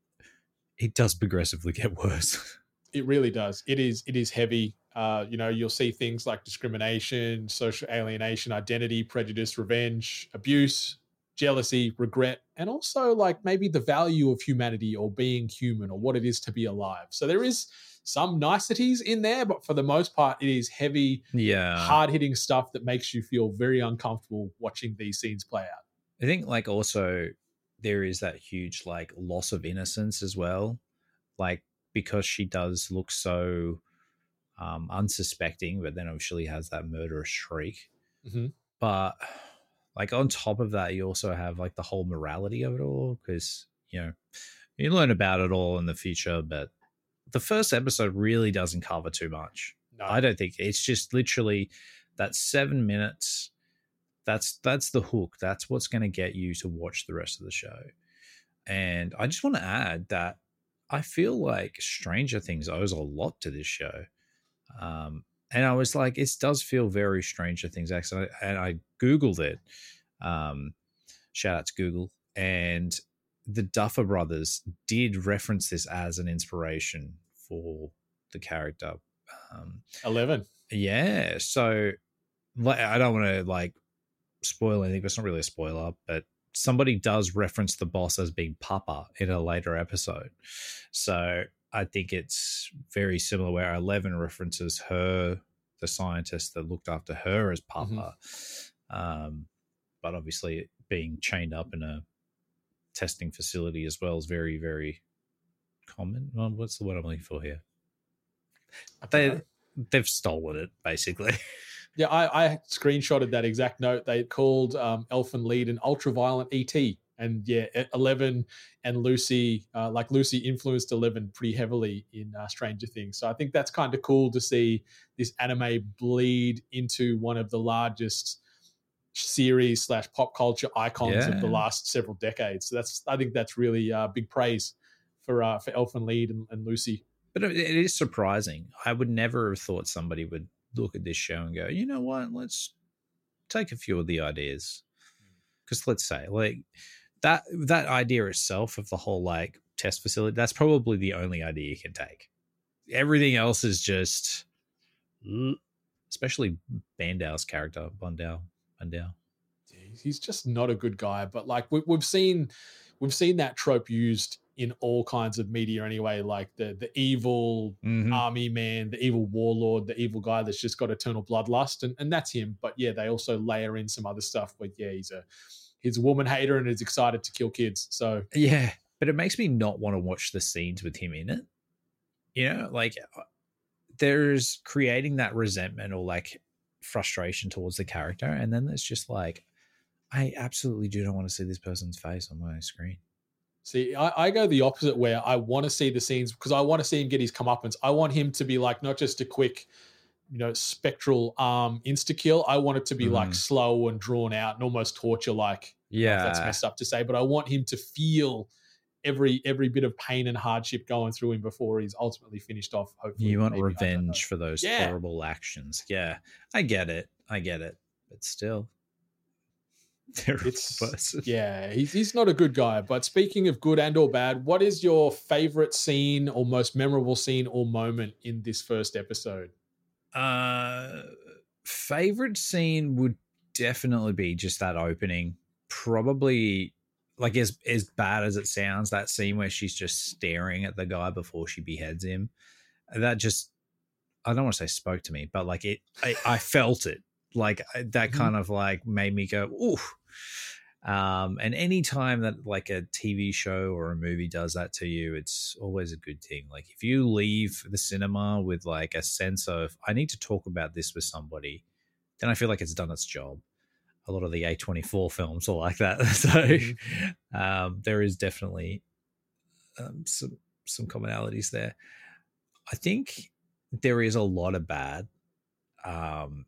it does progressively get worse. It really does. It is it is heavy. Uh, you know, you'll see things like discrimination, social alienation, identity, prejudice, revenge, abuse, jealousy, regret, and also like maybe the value of humanity or being human or what it is to be alive. So there is some niceties in there, but for the most part, it is heavy, Yeah. hard-hitting stuff that makes you feel very uncomfortable watching these scenes play out. I think like also there is that huge like loss of innocence as well. Like because she does look so um, unsuspecting, but then obviously has that murderous shriek. Mm-hmm. But like on top of that, you also have like the whole morality of it all, because, you know, you learn about it all in the future, but the first episode really doesn't cover too much. No. I don't think it's just literally that seven minutes. That's that's the hook. That's what's going to get you to watch the rest of the show. And I just want to add that I feel like Stranger Things owes a lot to this show. Um, and I was like, it does feel very Stranger Things. Actually, and I Googled it. Um, shout out to Google. And the Duffer Brothers did reference this as an inspiration for the character. Um, eleven. yeah. So like, I don't want to like spoil anything, but it's not really a spoiler, but somebody does reference the boss as being Papa in a later episode. So I think it's very similar where eleven references her, the scientist that looked after her, as Papa. Mm-hmm. Um, but obviously being chained up in a testing facility as well is very, very common. Well, what's the word I'm looking for here? They, they've stolen it, basically. Yeah, I, I screenshotted that exact note. They called um, Elfin Lead an ultra-violent E T. And yeah, eleven and Lucy, uh, like Lucy influenced eleven pretty heavily in uh, Stranger Things. So I think that's kind of cool to see this anime bleed into one of the largest series slash pop culture icons yeah. of the last several decades. So that's, I think that's really uh, big praise for uh, for Elfin Lead and, and Lucy. But it is surprising. I would never have thought somebody would look at this show and go, you know what, let's take a few of the ideas. Because let's say, like, that that idea itself of the whole, like, test facility, that's probably the only idea you can take. Everything else is just, especially Bandau's character, Bandau. Bandau. He's just not a good guy. But, like, we, we've seen we've seen that trope used in all kinds of media anyway, like the the evil Mhm. army man, the evil warlord, the evil guy that's just got eternal bloodlust, and, and that's him. But yeah, they also layer in some other stuff where yeah, he's a he's a woman hater and is excited to kill kids. So Yeah, but it makes me not want to watch the scenes with him in it. You know, like there's creating that resentment or like frustration towards the character, and then there's just like, I absolutely do not want to see this person's face on my screen. see, I, I go the opposite where I want to see the scenes because I want to see him get his comeuppance. I want him to be like not just a quick, you know, spectral um insta kill. I want it to be Mhm. like slow and drawn out and almost torture like. Yeah, That's messed up to say, but I want him to feel every every bit of pain and hardship going through him before he's ultimately finished off. Hopefully, you want maybe, I don't know. revenge for those Yeah. horrible actions. Yeah, I get it. I get it. But still, terrible It's person. yeah, he's he's not a good guy. But speaking of good and or bad, what is your favorite scene or most memorable scene or moment in this first episode? Uh, favorite scene would definitely be just that opening. Probably like as as bad as it sounds, that scene where she's just staring at the guy before she beheads him. That just, I don't want to say spoke to me, but like it, I, I felt it. Like that kind of like made me go, ooh. Um, and any time that like a T V show or a movie does that to you, it's always a good thing. Like if you leave the cinema with like a sense of, I need to talk about this with somebody, then I feel like it's done its job. A lot of the A twenty-four films are like that. So um, there is definitely um, some, some commonalities there. I think there is a lot of bad. Um,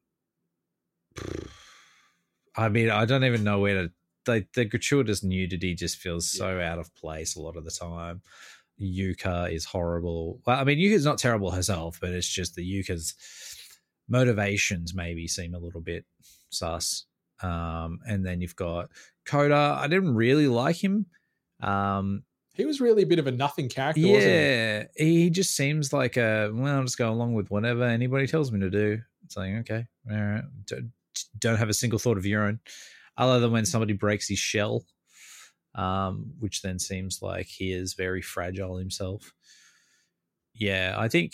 I mean, I don't even know where to. The, the gratuitous nudity just feels so Yeah. out of place a lot of the time. Yuka is horrible. Well, I mean, Yuka's not terrible herself, but it's just the Yuka's motivations maybe seem a little bit sus. Um, and then you've got Kota. I didn't really like him. Um, He was really a bit of a nothing character, wasn't he? yeah, he just seems like a, well, I'll just go along with whatever anybody tells me to do. It's like, okay, all right. Don't, don't have a single thought of your own, other than when somebody breaks his shell, um, which then seems like he is very fragile himself. Yeah, I think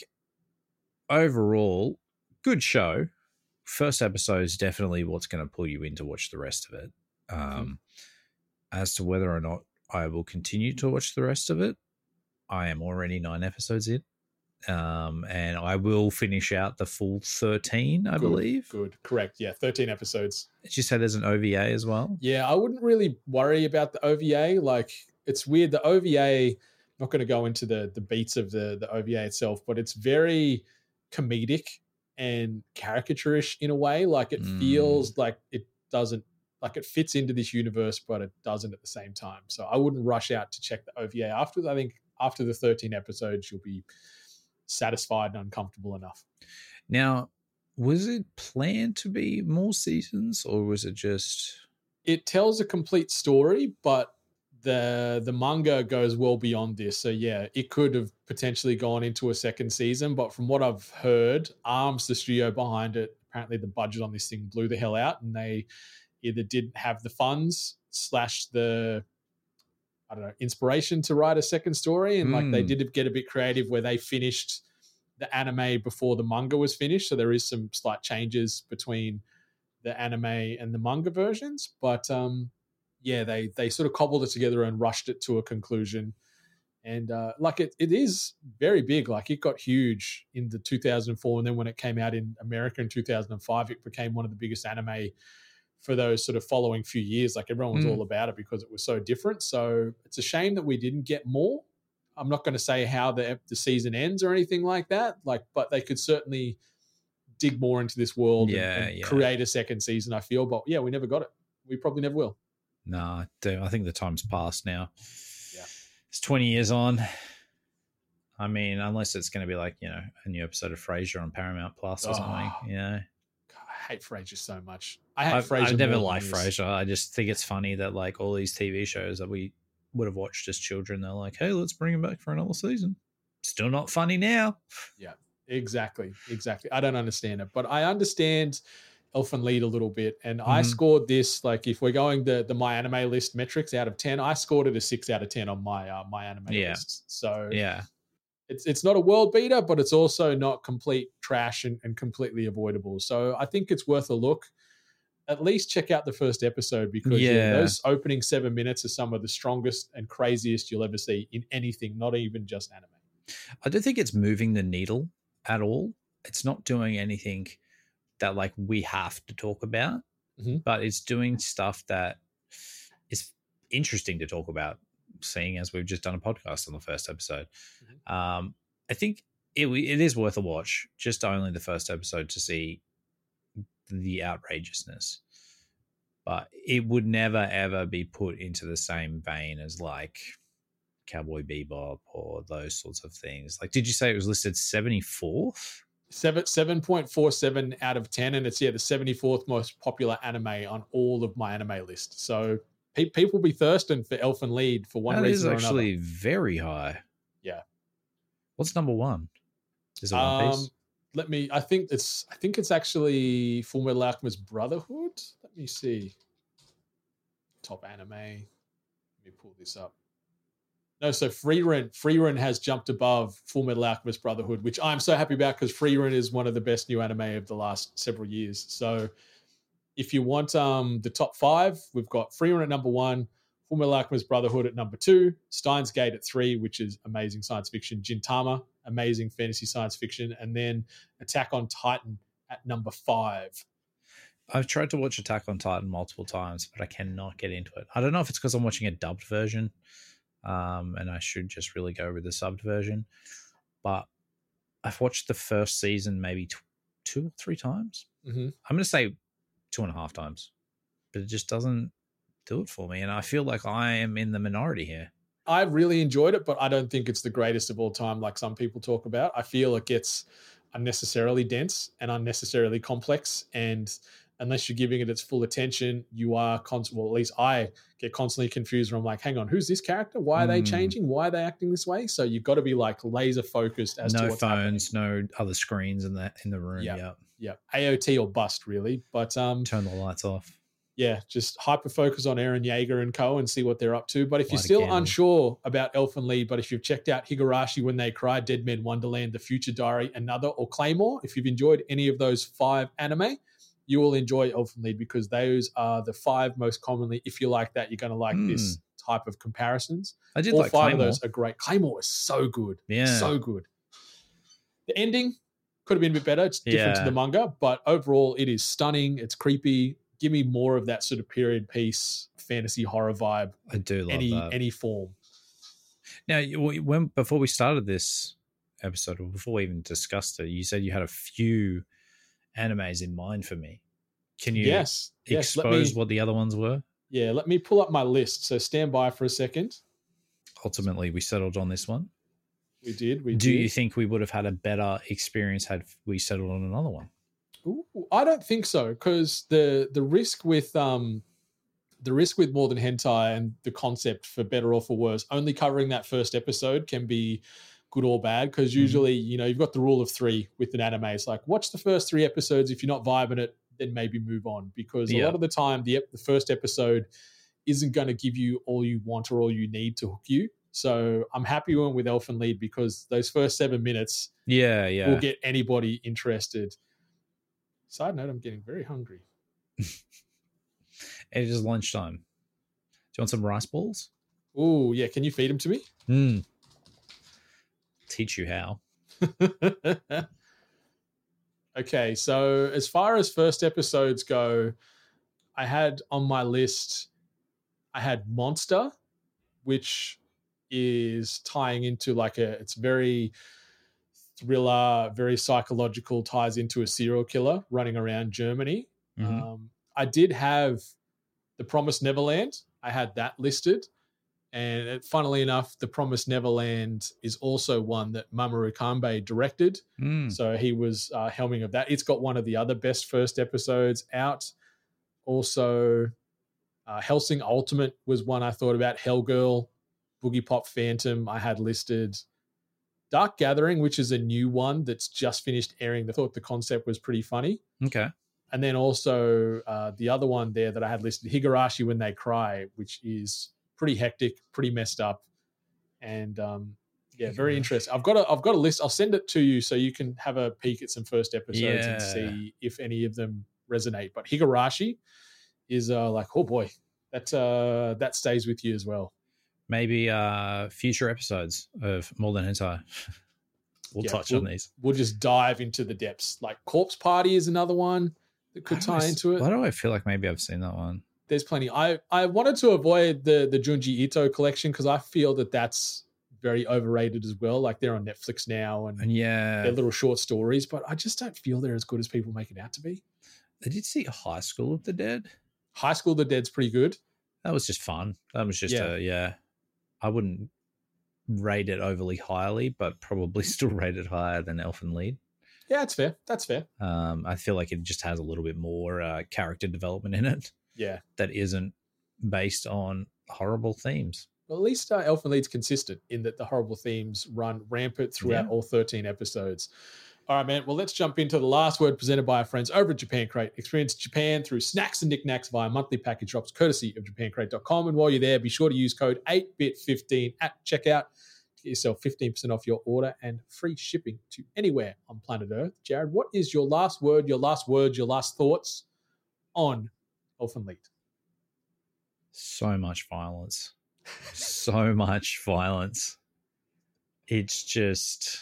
overall, good show. First episode is definitely what's going to pull you in to watch the rest of it. Um, mm-hmm. As to whether or not I will continue to watch the rest of it, I am already nine episodes in. Um, and I will finish out the full thirteen, I good, believe. Good, correct. Yeah, thirteen episodes. Did you say there's an O V A as well? Yeah, I wouldn't really worry about the O V A. Like, it's weird. The O V A, I'm not going to go into the, the beats of the, the O V A itself, but it's very comedic and caricaturish in a way. Like, it mm. feels like it doesn't, like it fits into this universe, but it doesn't at the same time. So I wouldn't rush out to check the O V A afterwards. I think after the thirteen episodes, you'll be satisfied and uncomfortable enough. Now, was it planned to be more seasons, or was it just? It tells a complete story, but the the manga goes well beyond this. So yeah, it could have potentially gone into a second season, but from what I've heard, Arms, the studio behind it, apparently the budget on this thing blew the hell out, and they either didn't have the funds slash the I don't know, inspiration to write a second story. And mm. like they did get a bit creative where they finished the anime before the manga was finished. So there is some slight changes between the anime and the manga versions. But um, yeah, they they sort of cobbled it together and rushed it to a conclusion. And uh, like it, it is very big. Like it got huge in the two thousand four. And then when it came out in America in two thousand five, it became one of the biggest anime for those sort of following few years. Like everyone was mm. all about it because it was so different. So it's a shame that we didn't get more. I'm not going to say how the the season ends or anything like that. Like, but they could certainly dig more into this world yeah, and, and yeah. create a second season, I feel. But yeah, we never got it. We probably never will. No, I think the time's passed now. Yeah. It's twenty years on. I mean, unless it's going to be like, you know, a new episode of Frasier on Paramount Plus or oh. something, you know. I hate Frasier so much. I hate I've, Frasier. I've never liked Frasier. I just think it's funny that like all these T V shows that we would have watched as children, they're like, hey, let's bring him back for another season. Still not funny now. Yeah, exactly. Exactly. I don't understand it, but I understand Elfen Lied a little bit, and I Mhm. scored this, like if we're going the the My Anime List metrics out of ten, I scored it a six out of ten on my uh, My Anime Yeah. List. So Yeah. it's it's not a world beater, but it's also not complete trash and, and completely avoidable. So I think it's worth a look. At least check out the first episode because yeah. Yeah. those opening seven minutes are some of the strongest and craziest you'll ever see in anything, not even just anime. I don't think it's moving the needle at all. It's not doing anything that like we have to talk about, Mhm. but it's doing stuff that is interesting to talk about, seeing as we've just done a podcast on the first episode. Mhm. Um, I think it, it is worth a watch, just only the first episode to see the outrageousness. But it would never, ever be put into the same vein as like Cowboy Bebop or those sorts of things. Like, did you say it was listed seventy-fourth? Seven seven point four seven out of ten, and it's yeah the seventy-fourth most popular anime on all of My Anime List. So pe- people be thirsting for Elfen Lied for one That is reason or actually another. very high. Yeah. What's number one? Is it One Piece? Um, let me. I think it's. I think it's actually Full Metal Alchemist Brotherhood. Let me see. Top anime. Let me pull this up. No, so Frieren, Frieren has jumped above Full Metal Alchemist Brotherhood, which I'm so happy about because Frieren is one of the best new anime of the last several years. So if you want um, the top five, we've got Frieren at number one, Full Metal Alchemist Brotherhood at number two, Steins Gate at three, which is amazing science fiction, Gintama, amazing fantasy science fiction, and then Attack on Titan at number five. I've tried to watch Attack on Titan multiple times, but I cannot get into it. I don't know if it's because I'm watching a dubbed version. Um, and I should just really go with the subbed version. But I've watched the first season maybe t- two or three times. Mm-hmm. I'm going to say two and a half times. But it just doesn't do it for me. And I feel like I am in the minority here. I really enjoyed it, but I don't think it's the greatest of all time like some people talk about. I feel it gets unnecessarily dense and unnecessarily complex. And unless you're giving it its full attention, you are constantly, well, at least I get constantly confused where I'm like, hang on, who's this character? Why are they Mm. changing? Why are they acting this way? So you've got to be like laser focused as to No what's phones, happening. no other screens in the in the room. Yeah. Yeah. Yeah. A O T or bust, really. But um, Turn the lights off. yeah, just hyper focus on Eren Yeager and co and see what they're up to. But if Light you're a still candle. unsure about Elfen Lied, but if you've checked out Higurashi When They Cry, Dead Men Wonderland, The Future Diary, Another, or Claymore, if you've enjoyed any of those five anime, you will enjoy Elfen Lied because those are the five most commonly, if you like that, you're going to like Mm. this type of comparisons. I did All like five Claymore. of those are great. Claymore is so good. Yeah. So good. The ending could have been a bit better. It's different Yeah. to the manga, but overall it is stunning. It's creepy. Give me more of that sort of period piece, fantasy horror vibe, I do love any that. any form. Now, you- when before we started this episode, or before we even discussed it, you said you had a few animes in mind for me. Can you Yes. Yes. Let expose me, what the other ones were? yeah, let me pull up my list. So stand by for a second. Ultimately, we settled on this one. We did. We Do did. you think we would have had a better experience had we settled on another one? Ooh, I don't think so, because the the risk with um the risk with more than hentai and the concept, for better or for worse, only covering that first episode can be good or bad. Because Mm-hmm. usually, you know, you've got the rule of three with an anime. It's like watch the first three episodes. If you're not vibing it, then maybe move on. Because a Yeah. lot of the time, the ep- the first episode isn't going to give you all you want or all you need to hook you. So I'm happy we went with Elfen Lied because those first seven minutes Yeah, yeah. will get anybody interested. Side note, I'm getting very hungry. It is lunchtime. Do you want some rice balls? Oh, yeah. Can you feed them to me? Mm. Teach you how. Okay. So, as far as first episodes go, I had on my list, I had Monster, which is tying into like a, it's very thriller, very psychological, ties into a serial killer running around Germany. Mhm. Um, I did have The Promised Neverland. I had that listed. And it, funnily enough, The Promised Neverland is also one that Mamoru Kanbei directed. Mm. So he was uh, helming of that. It's got one of the other best first episodes out. Also, uh, Hellsing Ultimate was one I thought about. Hellgirl, Boogie Pop Phantom I had listed. Dark Gathering, which is a new one that's just finished airing. I thought the concept was pretty funny. Okay. and then also uh, the other one there that I had listed, Higurashi When They Cry, which is pretty hectic, pretty messed up, and um, yeah, very interesting. I've got a I've got a list. I'll send it to you so you can have a peek at some first episodes Yeah. and see if any of them resonate. But Higurashi is uh, like, oh boy, that uh, that stays with you as well. Maybe uh, future episodes of More Than Hentai. We'll Yeah, touch we'll, on these. We'll just dive into the depths. Like Corpse Party is another one that could I tie always- into it. Why do I feel like maybe I've seen that one? There's plenty. I, I wanted to avoid the the Junji Ito collection because I feel that that's very overrated as well. Like they're on Netflix now and And yeah, they're little short stories, but I just don't feel they're as good as people make it out to be. I did see High School of the Dead. High School of the Dead's pretty good. That was just fun. That was just Yeah. a yeah. I wouldn't rate it overly highly, but probably still rate it higher than Elfen Lied. Yeah, that's fair. That's fair. Um, I feel like it just has a little bit more uh, character development in it Yeah. that isn't based on horrible themes. Well, at least uh, Elfen Lied's consistent in that the horrible themes run rampant throughout Yeah. all thirteen episodes. All right, man. Well, let's jump into the last word presented by our friends over at Japan Crate. Experience Japan through snacks and knickknacks via monthly package drops courtesy of japan crate dot com. And while you're there, be sure to use code eight bit fifteen at checkout to get yourself fifteen percent off your order and free shipping to anywhere on planet Earth. Jared, what is your last word, your last words, your last thoughts on Elfen Lied? So much violence. so much violence. It's just...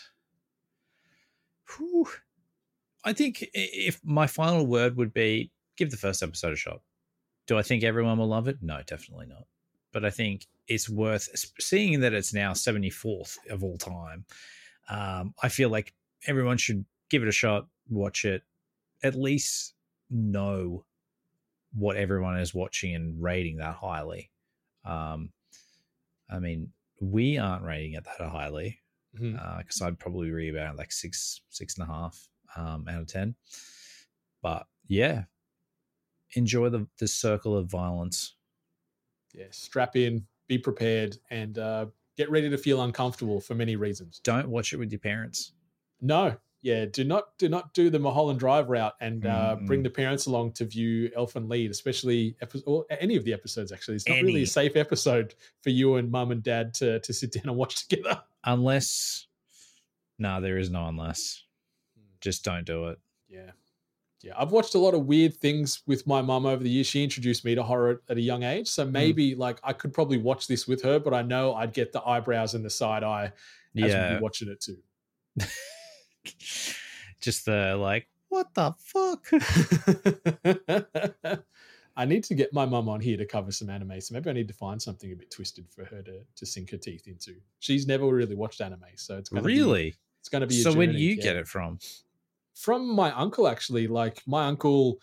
Whew. I think i- if my final word would be give the first episode a shot. Do I think everyone will love it? No, definitely not. But I think it's worth seeing that it's now seventy-fourth of all time. Um, I feel like everyone should give it a shot, watch it, at least know what everyone is watching and rating that highly. Um, I mean, we aren't rating it that highly Mhm. because I'd probably read about like six, six and a half um, out of ten. But yeah, enjoy the the circle of violence. Yeah, strap in, be prepared, and uh, get ready to feel uncomfortable for many reasons. Don't watch it with your parents. No, yeah, do not do not do the Mulholland Drive route and uh, Mm-mm. bring the parents along to view Elfen Lied, especially epi- or any of the episodes. Actually, it's not Any. really a safe episode for you and mum and dad to to sit down and watch together. Unless, no, there is no unless. Just don't do it. Yeah. Yeah. I've watched a lot of weird things with my mum over the years. She introduced me to horror at a young age. So maybe like I could probably watch this with her, but I know I'd get the eyebrows and the side eye as Yeah. we'd be watching it too. Just the like, what the fuck? I need to get my mum on here to cover some anime. So maybe I need to find something a bit twisted for her to, to sink her teeth into. She's never really watched anime. So it's gonna be, Really? it's going to be a So where do journey, you yeah. get it from? From my uncle, actually. Like my uncle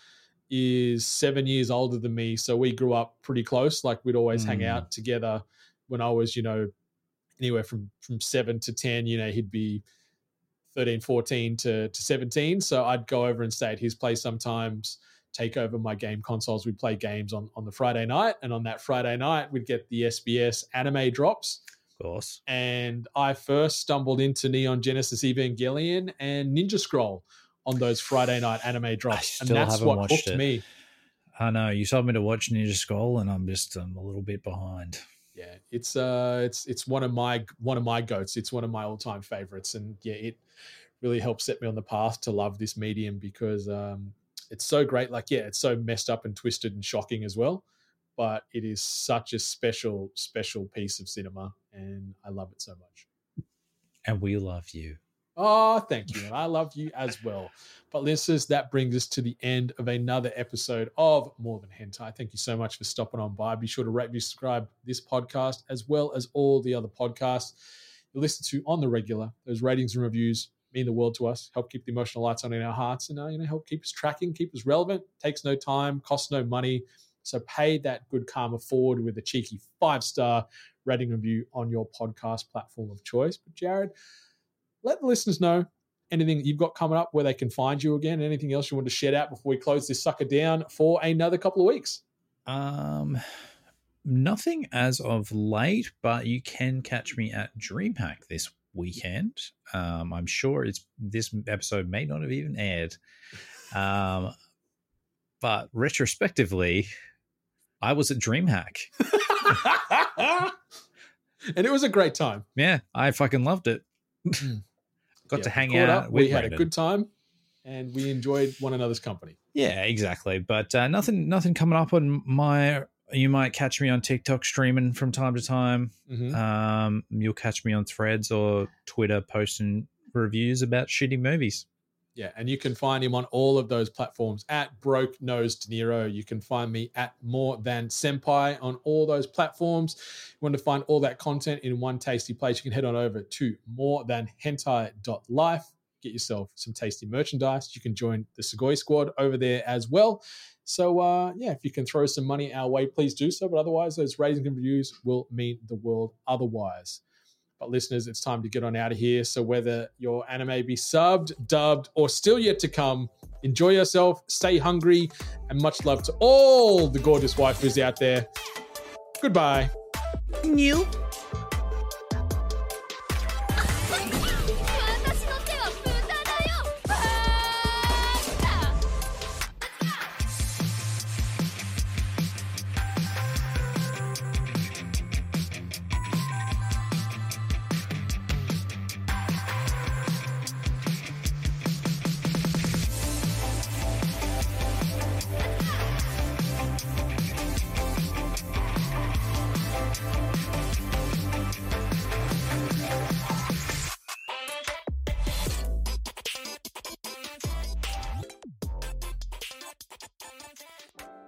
is seven years older than me, so we grew up pretty close. Like we'd always hang Mm. out together when I was, you know, anywhere from from seven to ten. You know, he'd be thirteen, fourteen to, to seventeen. So I'd go over and stay at his place sometimes, take over my game consoles. We'd play games on, on the Friday night. And on that Friday night, we'd get the S B S anime drops. Of course. And I first stumbled into Neon Genesis Evangelion and Ninja Scroll on those Friday night anime drops. And still that's haven't what watched hooked it. me. I know you told me to watch Ninja Scroll, and I'm just um, a little bit behind. Yeah, it's uh it's it's one of my one of my goats. It's one of my all-time favorites. And yeah, it really helped set me on the path to love this medium because um it's so great. Like, yeah, it's so messed up and twisted and shocking as well. But it is such a special, special piece of cinema, and I love it so much. And we love you. Oh, thank you. And I love you as well. But listeners, that brings us to the end of another episode of More Than Hentai. Thank you so much for stopping on by. Be sure to rate and subscribe this podcast as well as all the other podcasts you listen to on the regular. Those ratings and reviews mean the world to us, help keep the emotional lights on in our hearts, and uh, you know, help keep us tracking, keep us relevant. Takes no time, costs no money. So pay that good karma forward with a cheeky five-star rating review on your podcast platform of choice. But Jared, let the listeners know anything that you've got coming up, where they can find you again, anything else you want to shed out before we close this sucker down for another couple of weeks. Um, nothing as of late, but you can catch me at DreamHack this weekend. Um, I'm sure it's this episode may not have even aired. Um, but retrospectively, I was at DreamHack. And it was a great time. Yeah, I fucking loved it. Got Yeah, to hang we caught out. up, with we had Brandon. a good time, and we enjoyed one another's company. Yeah, exactly. But uh, nothing, nothing coming up on my. You might catch me on TikTok streaming from time to time. Mhm. Um, you'll catch me on Threads or Twitter posting reviews about shitty movies. Yeah, and you can find him on all of those platforms at Broke Nose De Niro. You can find me at More Than Senpai on all those platforms. You want to find all that content in one tasty place, you can head on over to more than hentai dot life. Get yourself some tasty merchandise. You can join the Sugoi Squad over there as well. So, uh, yeah, if you can throw some money our way, please do so. But otherwise, those ratings and reviews will mean the world otherwise. But listeners, it's time to get on out of here. So whether your anime be subbed, dubbed, or still yet to come, enjoy yourself, stay hungry, and much love to all the gorgeous waifus out there. Goodbye. New. 私の手は無駄だよ。あー Bye.